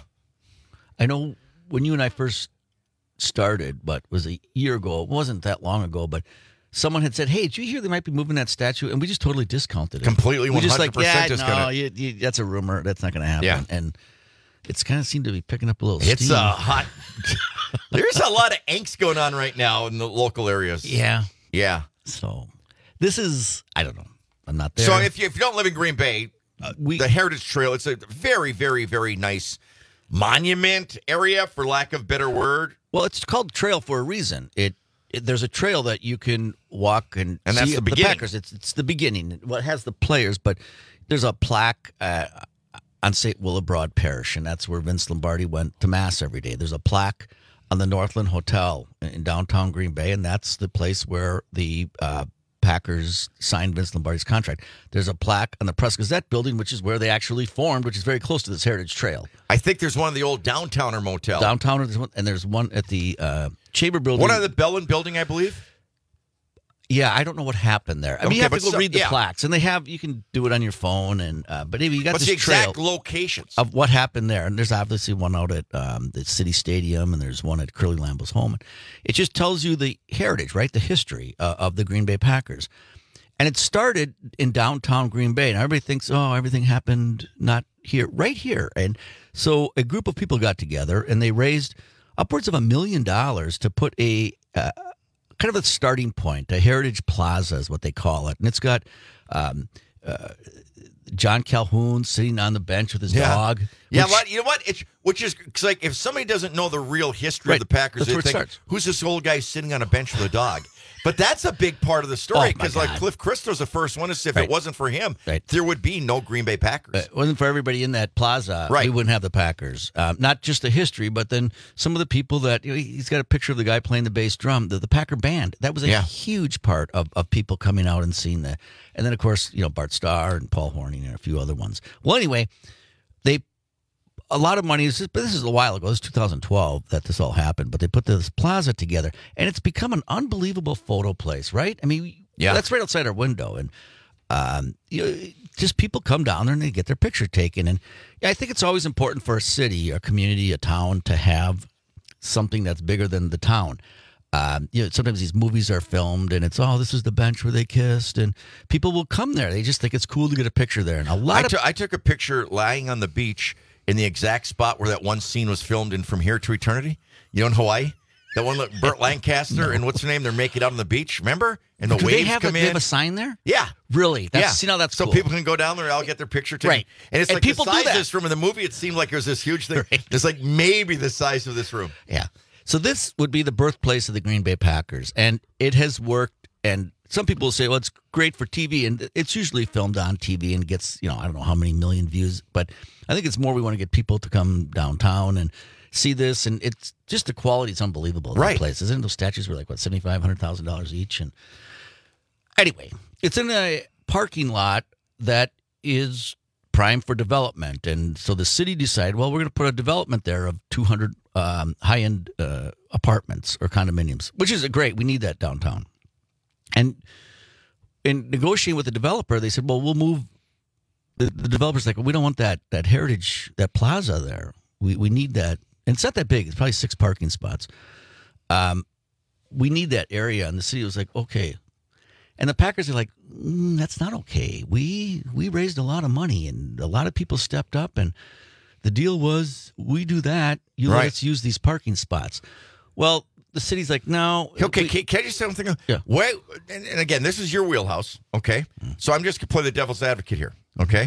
I know when you and I first started, but it was a year ago. It wasn't that long ago, but someone had said, "Hey, did you hear they might be moving that statue?" And we just totally discounted it. Completely, 100% we just like, yeah, discounted. that's a rumor. That's not going to happen. Yeah. And it's kind of seemed to be picking up a little steam. It's a hot. There's a lot of angst going on right now in the local areas. Yeah. Yeah. So this is, I don't know. I'm not there. So if you don't live in Green Bay, the Heritage Trail, it's a very, very, very nice monument area, for lack of better word. Well, it's called trail for a reason. There's a trail that you can walk and see that's the beginning. Packers. It's the beginning. Well, it has the players, but there's a plaque on St. Willibroad Parish, and that's where Vince Lombardi went to Mass every day. There's a plaque on the Northland Hotel in downtown Green Bay, and that's the place where the Packers signed Vince Lombardi's contract. There's a plaque on the Press-Gazette building, which is where they actually formed, which is very close to this Heritage Trail. I think there's one in the old Downtowner Motel. Downtowner, and there's one at the Chamber building. One at the Bellin building, I believe. Yeah, I don't know what happened there. I mean, you have to go read the plaques, and you can do it on your phone, and but anyway, you got this the exact trail locations of what happened there, and there's obviously one out at the City Stadium, and there's one at Curly Lambeau's home. It just tells you the heritage, right, the history of the Green Bay Packers, and it started in downtown Green Bay, and everybody thinks, oh, everything happened not here, right here, and so a group of people got together, and they raised upwards of $1 million to put a kind of a starting point. A Heritage Plaza is what they call it. And it's got John Calhoun sitting on the bench with his dog. Yeah, you know what? It's like if somebody doesn't know the real history of the Packers, they think, who's this old guy sitting on a bench with a dog? But that's a big part of the story, because like Cliff Christo's the first one to say if it wasn't for him, there would be no Green Bay Packers. It wasn't for everybody in that plaza, we wouldn't have the Packers. Not just the history, but then some of the people that, he's got a picture of the guy playing the bass drum, the Packer band. That was a huge part of people coming out and seeing that. And then, of course, Bart Starr and Paul Horning and a few other ones. Well, anyway, a lot of money, but this is a while ago. This is 2012 that this all happened. But they put this plaza together, and it's become an unbelievable photo place, right? I mean, that's right outside our window. And just people come down there and they get their picture taken. And I think it's always important for a city, a community, a town to have something that's bigger than the town. Sometimes these movies are filmed, and it's, this is the bench where they kissed, and people will come there. They just think it's cool to get a picture there. And I took a picture lying on the beach in the exact spot where that one scene was filmed in From Here to Eternity. In Hawaii? That one, Burt Lancaster and what's her name? They're making out on the beach, remember? And the waves come in. Do they have a sign there? Yeah. Really? See, now that's so cool. people can go down there and all get their picture taken. Right. And it's like people the size do that. of this room. In the movie, it seemed like it was this huge thing. Right. It's like maybe the size of this room. Yeah. So this would be the birthplace of the Green Bay Packers, and it has worked. And some people say, well, it's great for TV, and it's usually filmed on TV and gets, I don't know how many million views, but I think it's more we want to get people to come downtown and see this, and it's just the quality is unbelievable. That place, isn't it? Those statues were like what, $75,000, $100,000 each, and anyway, it's in a parking lot that is prime for development, and so the city decided, well, we're going to put a development there of 200 high-end apartments or condominiums, which is great. We need that downtown. And in negotiating with the developer, they said, well, we'll move the developer's like, well, we don't want that heritage, that plaza there. We need that. And it's not that big. It's probably 6 parking spots. We need that area. And the city was like, okay. And the Packers are like, that's not okay. We raised a lot of money, and a lot of people stepped up, and the deal was, we do that, you let us use these parking spots. Well, the city's like, no. Okay, can I just say something? Yeah. Wait, and again, this is your wheelhouse, okay? So I'm just going to play the devil's advocate here, okay?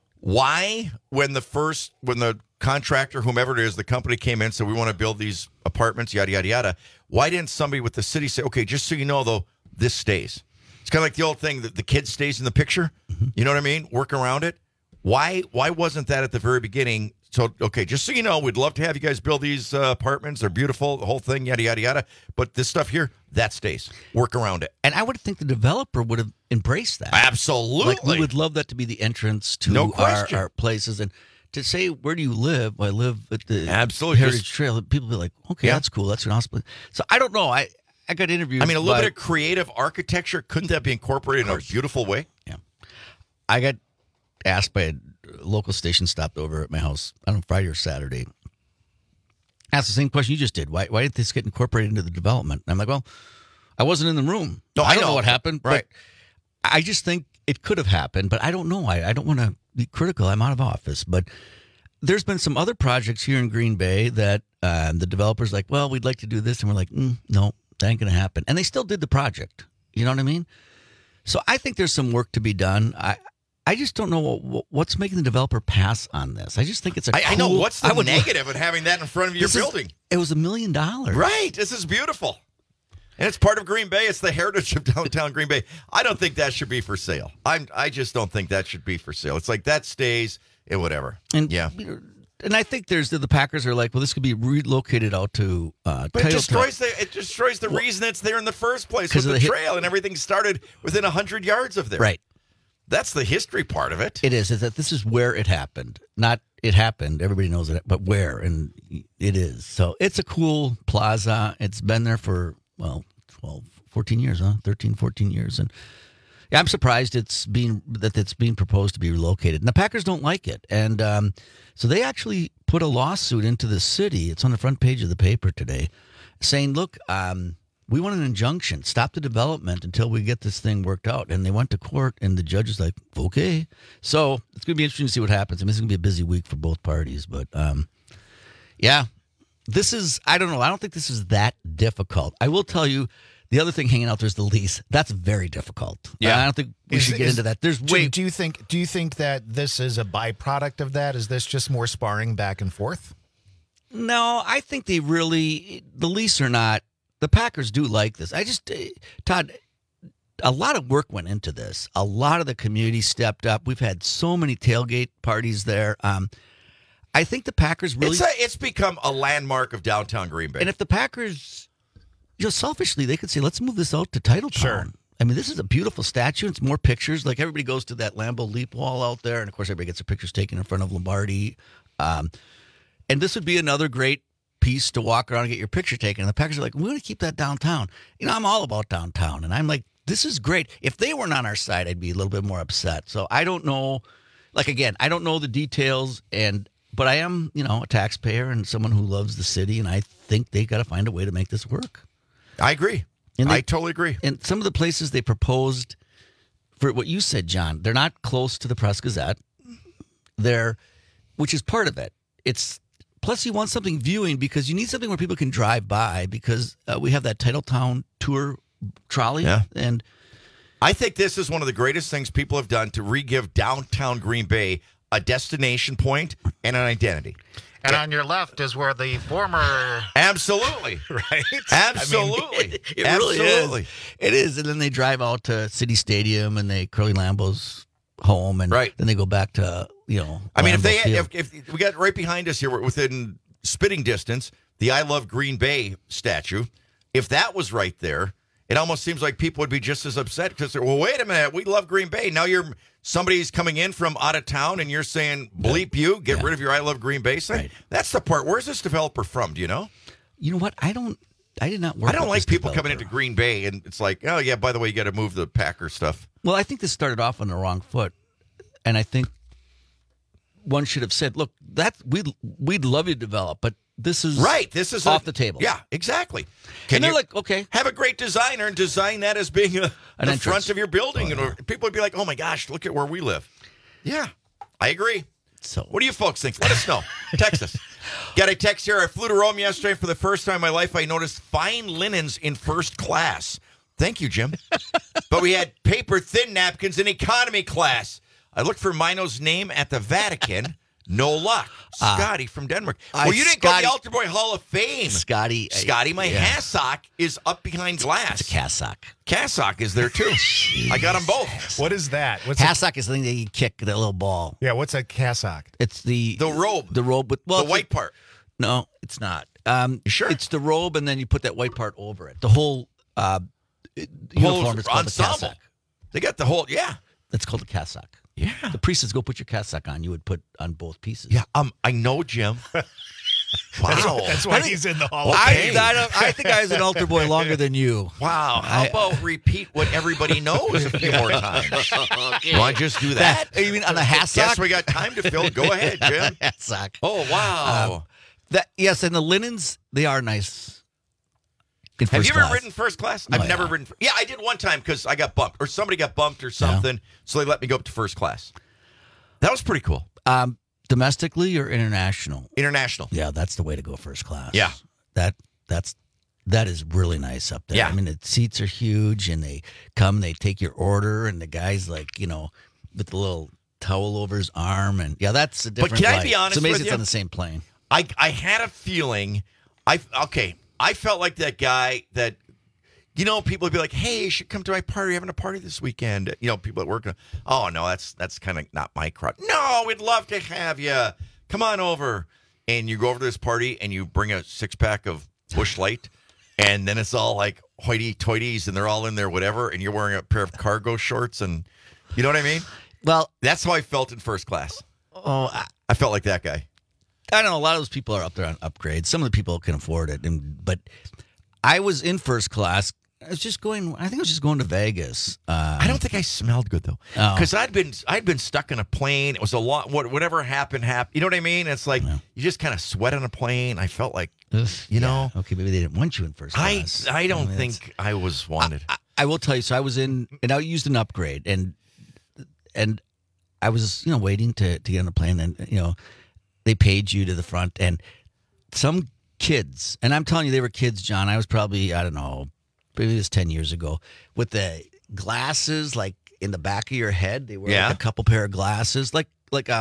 Why, when the contractor, whomever it is, the company came in and said, we want to build these apartments, yada, yada, yada, why didn't somebody with the city say, okay, just so you know, though, this stays? It's kind of like the old thing that the kid stays in the picture. You know what I mean? Work around it. Why wasn't that at the very beginning? So, okay, just so you know, we'd love to have you guys build these apartments. They're beautiful, the whole thing, yada, yada, yada. But this stuff here, that stays. Work around it. And I would think the developer would have embraced that. Absolutely. Like, we would love that to be the entrance to our places. And to say, where do you live? Well, I live at the Heritage Trail. People be like, okay, that's cool. That's an awesome. So I don't know. I got interviews. I mean, a little bit of creative architecture, couldn't that be incorporated in a beautiful way? Yeah. I got asked by a local station, stopped over at my house, I don't know, Friday or Saturday. Asked the same question you just did. Why didn't this get incorporated into the development? And I'm like, well, I wasn't in the room. No, I don't know what happened. Right. But I just think it could have happened, but I don't know. I don't want to be critical. I'm out of office. But there's been some other projects here in Green Bay that the developer's like, well, we'd like to do this. And we're like, no, that ain't going to happen. And they still did the project. You know what I mean? So I think there's some work to be done. I just don't know what's making the developer pass on this. I just think it's I know. What's the negative of having that in front of your building? It was $1 million. Right. This is beautiful. And it's part of Green Bay. It's the heritage of downtown Green Bay. I don't think that should be for sale. I just don't think that should be for sale. It's like that stays and whatever. And and I think the Packers are like, well, this could be relocated out to but it destroys the reason it's there in the first place with the trail, and everything started within 100 yards of there. Right. That's the history part of it. It is that this is where it happened. Not it happened. Everybody knows it, but where, and it is. So it's a cool plaza. It's been there for, 14 years, 13, 14 years. And yeah, I'm surprised it's being proposed to be relocated. And the Packers don't like it. And so they actually put a lawsuit into the city. It's on the front page of the paper today saying, look, we want an injunction. Stop the development until we get this thing worked out. And they went to court, and the judge is like, okay. So it's going to be interesting to see what happens. I mean, it's going to be a busy week for both parties. But, yeah, this is, I don't know. I don't think this is that difficult. I will tell you, the other thing hanging out there is the lease. That's very difficult. Yeah. I don't think we should get into that. There's do you think that this is a byproduct of that? Is this just more sparring back and forth? No, I think the lease or not, the Packers do like this. Todd, a lot of work went into this. A lot of the community stepped up. We've had so many tailgate parties there. I think the Packers really... It's become a landmark of downtown Green Bay. And if the Packers, selfishly, they could say, let's move this out to Titletown. Sure. I mean, this is a beautiful statue. It's more pictures. Like, everybody goes to that Lambeau Leap Wall out there, and, of course, everybody gets their pictures taken in front of Lombardi. And this would be another great piece to walk around and get your picture taken. And the Packers are like, we're going to keep that downtown. I'm all about downtown. And I'm like, this is great. If they weren't on our side, I'd be a little bit more upset. So I don't know. Like, again, I don't know the details, but I am, a taxpayer and someone who loves the city, and I think they got to find a way to make this work. I agree. I totally agree. And some of the places they proposed, for what you said, John, they're not close to the Press-Gazette. Which is part of it. Plus, you want something viewing because you need something where people can drive by because we have that Titletown tour trolley. Yeah. And I think this is one of the greatest things people have done to re-give downtown Green Bay a destination point and an identity. And on your left is where the former... Absolutely. Right? Absolutely. It really is. It is. And then they drive out to City Stadium and Curly Lambeau's home. And then they go back to, I mean, if we got right behind us here, we're within spitting distance, the I Love Green Bay statue. If that was right there, it almost seems like people would be just as upset because, well, wait a minute, we love Green Bay. Now somebody's coming in from out of town and you're saying, bleep you, get rid of your I Love Green Bay sign. Right. That's the part. Where's this developer from? Do you know? You know what? I did not work. I don't like people coming into Green Bay and it's like, oh, yeah, by the way, you got to move the Packer stuff. Well, I think this started off on the wrong foot. And I think one should have said, look, we'd love you to develop, but this is right. This is off the table. Yeah, exactly. And they're like, okay. Have a great designer and design that as being the front of your building. And people would be like, oh, my gosh, look at where we live. Yeah, I agree. So, what do you folks think? Let us know. Text us. Got a text here. I flew to Rome yesterday. For the first time in my life, I noticed fine linens in first class. Thank you, Jim. But we had paper thin napkins in economy class. I looked for Mino's name at the Vatican. No luck. Scotty from Denmark. Well, you didn't go to the Altar Boy Hall of Fame. Scotty, my hassock is up behind glass. It's a cassock. Cassock is there, too. I got them both. What is that? Hassock is the thing that you kick, that little ball. Yeah, what's a cassock? It's the robe. The robe with the white part. No, it's not. You sure? It's the robe, and then you put that white part over it. The whole uniform is called a cassock. They got the whole, yeah. That's called a cassock. Yeah. The priest says, go put your cassock on. You would put on both pieces. Yeah, I know, Jim. Wow. That's why he's in the Hall of Fame. I think I was an altar boy longer than you. Wow. How about repeat what everybody knows a few more times? Okay. You want to just do that? You mean on a hassock? Yes, we got time to fill. Go ahead, Jim. Hassock. Oh, wow. Yes, and the linens, they are nice. Have you ever ridden first class? I've never ridden. Yeah, I did one time because I got bumped, or somebody got bumped or something, so they let me go up to first class. That was pretty cool. Domestically or international? International. Yeah, that's the way to go first class. Yeah. That is really nice up there. Yeah. I mean, the seats are huge, and they take your order, and the guy's like, with the little towel over his arm, and that's a different But can flight. I be honest It's amazing with it's you? on the same plane. I had a feeling, I felt like that guy that, people would be like, hey, you should come to my party. We're having a party this weekend. People at work. Oh, no, that's kind of not my crowd. No, we'd love to have you. Come on over. And you go over to this party and you bring a 6-pack of Busch Light. And then it's all like hoity-toities and they're all in there, whatever. And you're wearing a pair of cargo shorts. And you know what I mean? Well, that's how I felt in first class. Oh, I felt like that guy. I don't know. A lot of those people are up there on upgrades. Some of the people can afford it. But I was in first class. I think I was just going to Vegas. I don't think I smelled good, though. Because I'd been stuck in a plane. It was a lot. Whatever happened. You know what I mean? It's like you just kind of sweat on a plane. I felt like, know. Okay, maybe they didn't want you in first class. I don't think I was wanted. I will tell you. So I was in, and I used an upgrade. And I was, waiting to get on the plane. And, they paid you to the front. And some kids, and I'm telling you, they were kids, John. I was probably, I don't know, maybe it was 10 years ago, with the glasses like in the back of your head. They wear like a couple pair of glasses, like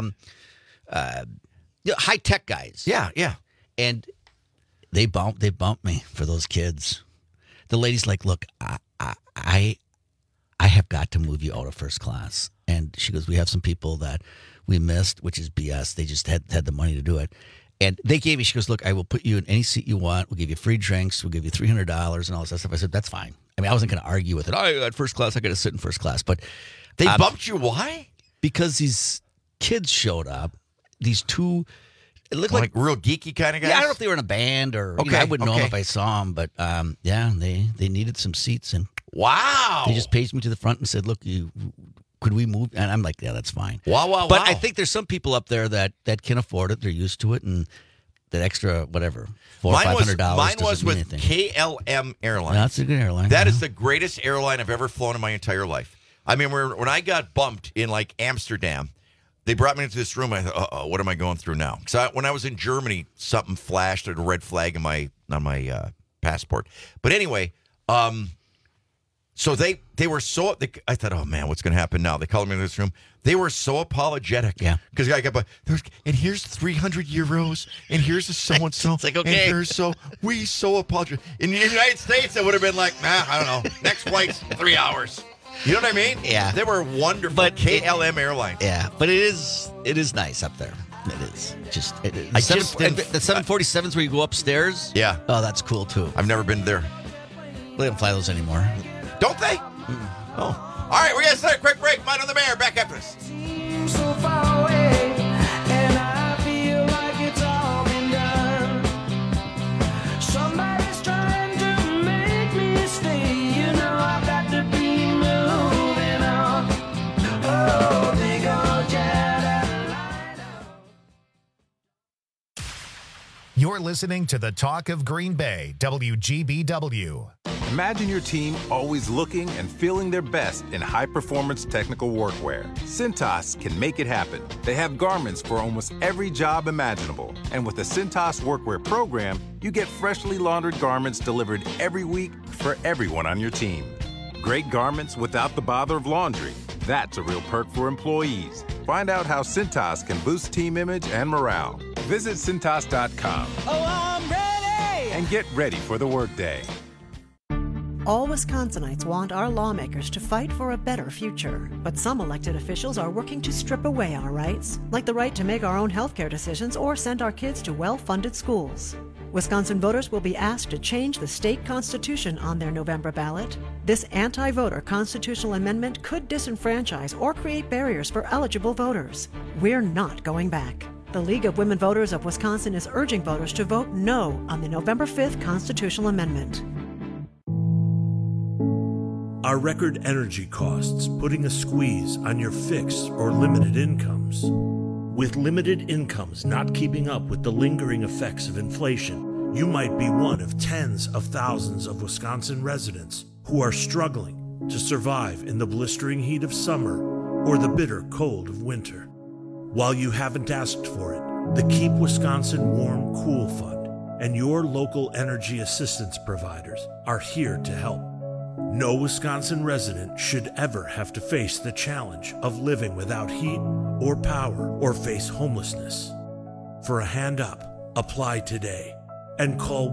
high tech guys. Yeah, yeah. And they bumped me for those kids. The lady's like, look, I have got to move you out of first class. And she goes, we have some people that we missed, which is BS. They just had the money to do it. And they gave me, she goes, look, I will put you in any seat you want. We'll give you free drinks. We'll give you $300 and all this stuff. I said, that's fine. I mean, I wasn't going to argue with it. Oh, at first class, I got to sit in first class. But they bumped you. Why? Because these kids showed up. These two, it looked like real geeky kind of guys. Yeah, I don't know if they were in a band or I wouldn't know them if I saw them. But they needed some seats. And wow. They just paged me to the front and said, look, could we move? And I'm like, yeah, that's fine. Wow. But I think there's some people up there that can afford it. They're used to it. And that extra, whatever, $400 or $500. Mine was with KLM Airlines. That's a good airline. That is the greatest airline I've ever flown in my entire life. I mean, when I got bumped in like Amsterdam, they brought me into this room. I thought, what am I going through now? Because when I was in Germany, something flashed, a red flag on my passport. But anyway, so they were so. I thought, oh man, what's going to happen now? They called me into this room. They were so apologetic. Yeah, because I got and here's 300 euros, and here's a so and so. It's like, okay, and here's we so apologize. In the United States, it would have been like, I don't know. Next flight's 3 hours. You know what I mean? Yeah, they were wonderful. But KLM Airlines. Yeah, but it is nice up there. It is just the 747s where you go upstairs. Yeah. Oh, that's cool too. I've never been there. They don't fly those anymore. Don't they? Mm-mm. Oh. All right, we're going to start a quick break. Mine on the Mayor. Back after this. So far away, and I feel like it's all been done. Somebody's trying to make me stay. You know I've got to be moving on. Oh, big old jet. You're listening to the Talk of Green Bay, WGBW. Imagine your team always looking and feeling their best in high-performance technical workwear. Cintas can make it happen. They have garments for almost every job imaginable. And with the Cintas Workwear program, you get freshly laundered garments delivered every week for everyone on your team. Great garments without the bother of laundry. That's a real perk for employees. Find out how Cintas can boost team image and morale. Visit Cintas.com. Oh, I'm ready! And get ready for the workday. All Wisconsinites want our lawmakers to fight for a better future. But some elected officials are working to strip away our rights, like the right to make our own healthcare decisions or send our kids to well-funded schools. Wisconsin voters will be asked to change the state constitution on their November ballot. This anti-voter constitutional amendment could disenfranchise or create barriers for eligible voters. We're not going back. The League of Women Voters of Wisconsin is urging voters to vote no on the November 5th constitutional amendment. Are record energy costs putting a squeeze on your fixed or limited incomes? With limited incomes not keeping up with the lingering effects of inflation, you might be one of tens of thousands of Wisconsin residents who are struggling to survive in the blistering heat of summer or the bitter cold of winter. While you haven't asked for it, the Keep Wisconsin Warm Cool Fund and your local energy assistance providers are here to help. No Wisconsin resident should ever have to face the challenge of living without heat or power or face homelessness. For a hand up, apply today and call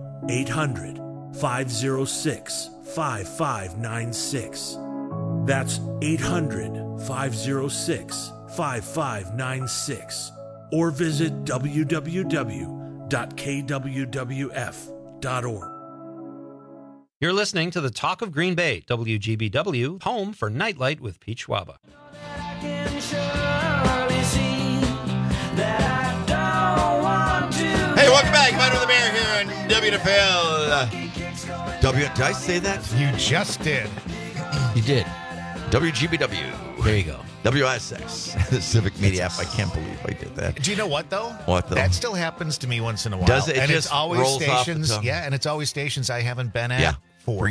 1-800-506-5596. That's 800-506-5596. Or visit www.kwwf.org. You're listening to the Talk of Green Bay, WGBW, home for Nightlight with Pete Schwaba. Hey, welcome back. Mine with the Mayor here in WNFL. Did I say that? You just did. You did. WGBW. There you go. WISX, the Civic Media app. I can't believe I did that. Do you know what, though? What, though? That still happens to me once in a while. Does it? And just it's always rolls off the stations. tongue. Yeah, and it's always stations I haven't been at for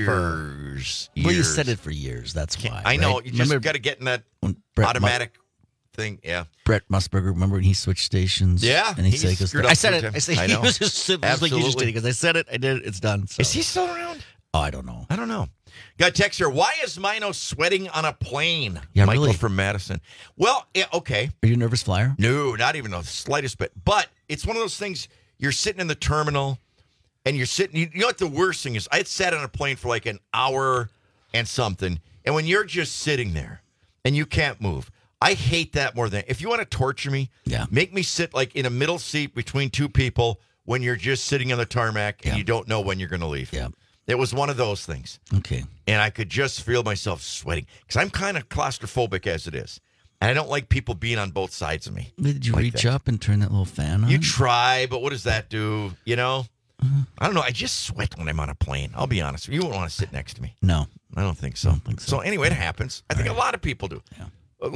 years. Well, you said it for years. That's why. I know. Right? You just got to get in that automatic thing. Yeah. Brett Musburger, remember when he switched stations? Yeah. And he said, I said it. I said, he was just like you just did because I said it. I did it. It's done. So. Is he still around? Oh, I don't know. I don't know. Got a text here. Why is Mino sweating on a plane? Yeah, Michael really? from Madison. Well, yeah, okay. Are you a nervous flyer? No, not even the slightest bit. But it's one of those things, you're sitting in the terminal, and you're sitting, you know what the worst thing is? I had sat on a plane for like an hour and something, and when you're just sitting there, and you can't move, I hate that more than, if you want to torture me, make me sit like in a middle seat between two people when you're just sitting on the tarmac and you don't know when you're going to leave. Yeah. It was one of those things. Okay. And I could just feel myself sweating because I'm kind of claustrophobic as it is. And I don't like people being on both sides of me. Did you like reach that. up and turn that little fan on? You try, but what does that do? You know? I don't know. I just sweat when I'm on a plane. I'll be honest. You won't want to sit next to me. No. I don't think so. So anyway, it happens. I think a lot of people do. Yeah.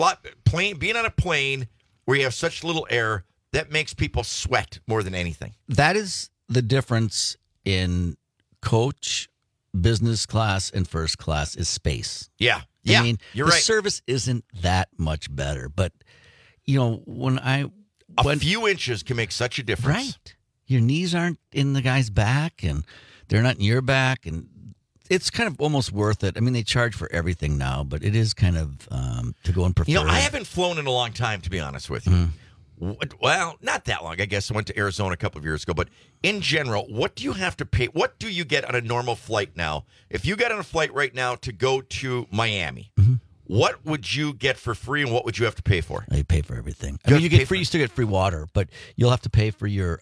Being on a plane where you have such little air, that makes people sweat more than anything. That is the difference in coach, business class, and first class is space. Yeah. I mean, you're the right. service isn't that much better, but you know, when a few inches can make such a difference. Right. Your knees aren't in the guy's back and they're not in your back, and it's kind of almost worth it. I mean, they charge for everything now, but it is kind of to go and prefer. You know, I haven't flown in a long time, to be honest with you. Well, not that long, I guess. I went to Arizona a couple of years ago. But in general, what do you have to pay? What do you get on a normal flight now? If you got on a flight right now to go to Miami, what would you get for free and what would you have to pay for? You pay for everything. I mean, you get free. You still get free water, but you'll have to pay for your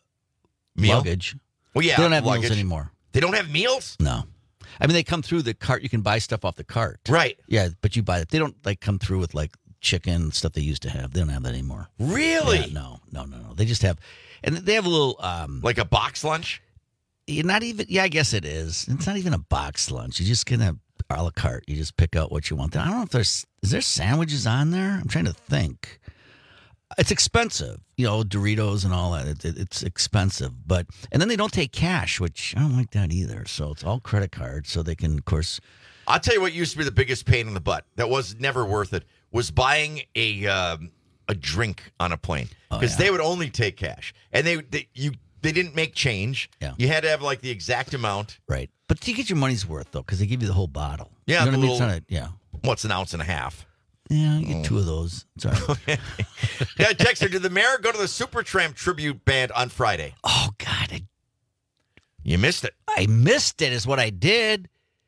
luggage. Well, yeah, they don't have luggage meals anymore. They don't have meals? No. I mean, they come through the cart. You can buy stuff off the cart. Right. Yeah, but you buy it. They don't like come through with like chicken stuff they used to have. They don't have that anymore. Really? Yeah, no. They just have, and they have a little like a box lunch. Not even. Yeah, I guess it is. It's not even a box lunch. You just get a la carte. You just pick out what you want. I don't know if is there sandwiches on there. I'm trying to think. It's expensive, Doritos and all that. It's expensive, and then they don't take cash, which I don't like that either. So it's all credit cards, so they can, of course. I'll tell you what used to be the biggest pain in the butt. That was never worth it. Was buying a drink on a plane because they would only take cash, and they didn't make change. Yeah. You had to have like the exact amount. Right, but you get your money's worth though because they give you the whole bottle. Yeah, you know what I mean? What's an ounce and a half? Yeah, you get 2 of those. Sorry. Yeah, Texter, did the mayor go to the Supertramp tribute band on Friday? Oh God, you missed it. I missed it. Is what I did.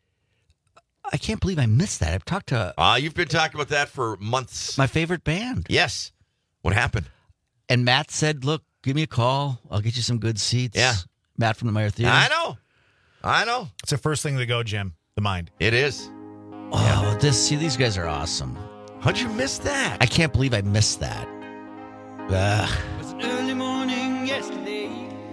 I can't believe I missed that. I've talked to. You've been talking about that for months. My favorite band. Yes. What happened? And Matt said, "Look, give me a call. I'll get you some good seats." Yeah. Matt from the Meyer Theater. I know. It's the first thing to go, Jim. The mind. It is. Oh, these guys are awesome. How'd you miss that? I can't believe I missed that. It was an early morning yesterday.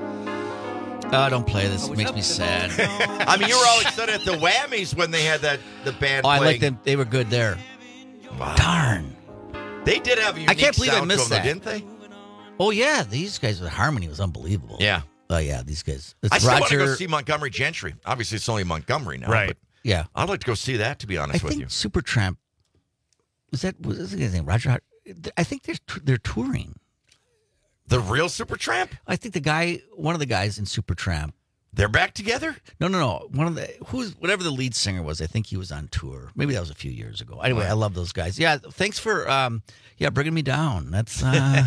Oh, don't play this. It makes me sad. I mean, you were all excited at the Whammies when they had the band. I like them. They were good there. Wow. Darn. They did have a unique I can't believe I missed sound to them, that. didn't they? Oh yeah, these guys. The harmony was unbelievable. Yeah. Oh yeah, these guys. I still want to go see Montgomery Gentry. Obviously, it's only Montgomery now. Right. But yeah. I'd like to go see that. To be honest with you. Supertramp. Was the guy's name Roger? I think they're touring. The real Supertramp? I think one of the guys in Supertramp. They're back together? No. Whatever the lead singer was, I think he was on tour. Maybe that was a few years ago. Anyway, I love those guys. Yeah, thanks for bringing me down. That's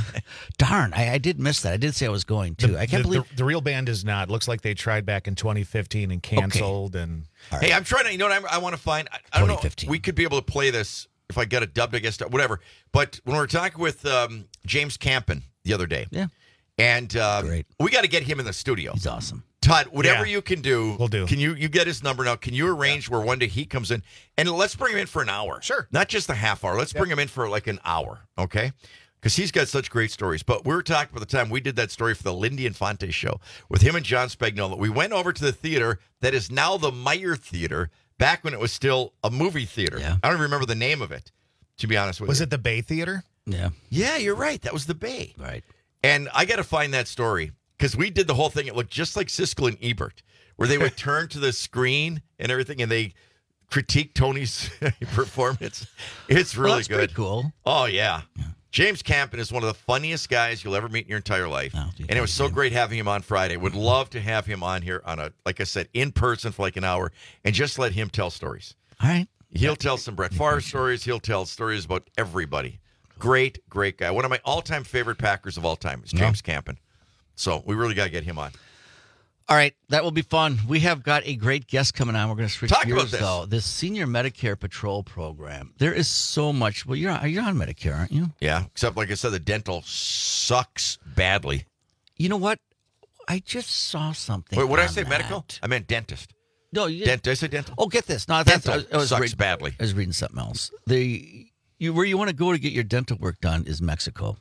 darn. I did miss that. I did say I was going to. I can't believe the real band is not. Looks like they tried back in 2015 and canceled. Okay. And right. Hey, I'm trying to. You know what I want to find? I don't know. We could be able to play this if I get it dubbed. I guess whatever. But when we were talking with James Campen the other day, yeah, and great. We got to get him in the studio. He's awesome. Todd, whatever you can do, we'll do. Can you get his number now? Can you arrange where one day he comes in? And let's bring him in for an hour. Sure. Not just a half hour. Let's bring him in for like an hour, okay? Because he's got such great stories. But we were talking about the time we did that story for the Lindy Infante show with him and John Spagnola. We went over to the theater that is now the Meyer Theater, back when it was still a movie theater. Yeah. I don't even remember the name of it, to be honest with you. Was it the Bay Theater? Yeah. Yeah, you're right. That was the Bay. Right. And I got to find that story because we did the whole thing. It looked just like Siskel and Ebert, where they would turn to the screen and everything, and they critique Tony's performance. It's really that's good. Pretty cool. Oh, yeah. James Campen is one of the funniest guys you'll ever meet in your entire life. And it was so great having him on Friday. Would love to have him on here on like I said, in person for like an hour and just let him tell stories. All right. He'll tell some Brett Favre stories. He'll tell stories about everybody. Great guy. One of my all-time favorite Packers of all time is James Campen. So we really got to get him on. All right, that will be fun. We have got a great guest coming on. We're going to switch Talk gears, about this. though. This Senior Medicare Patrol program. There is so much. Well, you're on Medicare, aren't you? Yeah, except like I said, the dental sucks badly. You know what? I just saw something. Wait, what did I on say? that. Medical? I meant dentist. No, you did I say dental? Oh, get this. No, dental I was sucks badly. I was reading something else. Where you want to go to get your dental work done is Mexico.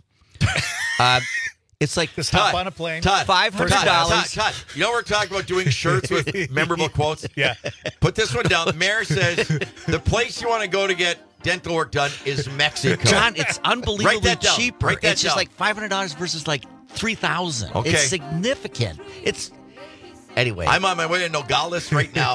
It's like just hop on a plane. Todd, $500. Todd, you know we're talking about doing shirts with memorable quotes? Yeah. Put this one down. The mayor says the place you want to go to get dental work done is Mexico. John, it's unbelievably cheaper. Write that it's just down. like $500 versus like $3,000. Okay. It's significant. Anyway. I'm on my way to Nogales right now.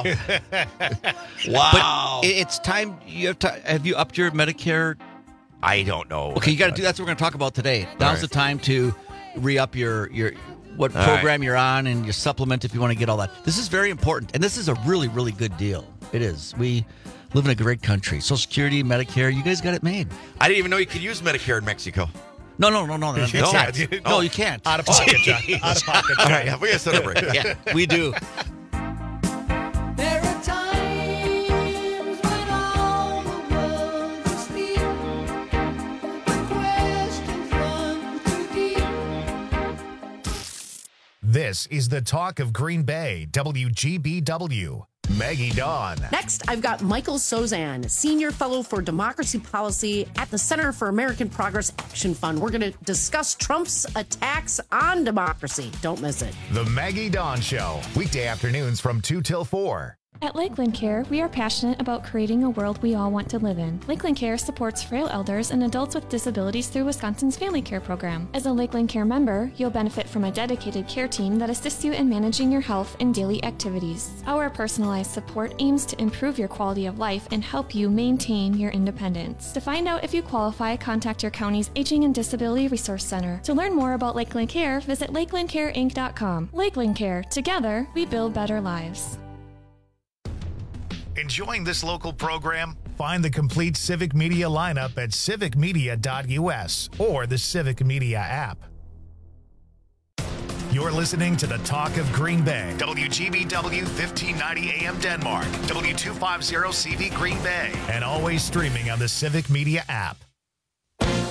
Wow. But it's time. Have you upped your Medicare? I don't know. Okay, you got to do. That's what we're going to talk about today. Now's the time to re-up your what program you're on and your supplement if you want to get all that. This is very important, and this is a really, really good deal. It is. We live in a great country. Social Security, Medicare, you guys got it made. I didn't even know you could use Medicare in Mexico. No. You can't. Out of pocket, John. Out of pocket. All right, we got to set a break. Yeah, we do. There are times when all the world is still. The questions run too deep. This is the talk of Green Bay, WGBW. Maggie Dawn. Next, I've got Michael Sozan, Senior Fellow for Democracy Policy at the Center for American Progress Action Fund. We're going to discuss Trump's attacks on democracy. Don't miss it. The Maggie Dawn Show, weekday afternoons from 2 till 4. At Lakeland Care, we are passionate about creating a world we all want to live in. Lakeland Care supports frail elders and adults with disabilities through Wisconsin's Family Care Program. As a Lakeland Care member, you'll benefit from a dedicated care team that assists you in managing your health and daily activities. Our personalized support aims to improve your quality of life and help you maintain your independence. To find out if you qualify, contact your county's Aging and Disability Resource Center. To learn more about Lakeland Care, visit lakelandcareinc.com. Lakeland Care. Together, we build better lives. Enjoying this local program? Find the complete Civic Media lineup at civicmedia.us or the Civic Media app. You're listening to the Talk of Green Bay, WGBW 1590 AM Denmark, W250 CV Green Bay, and always streaming on the Civic Media app.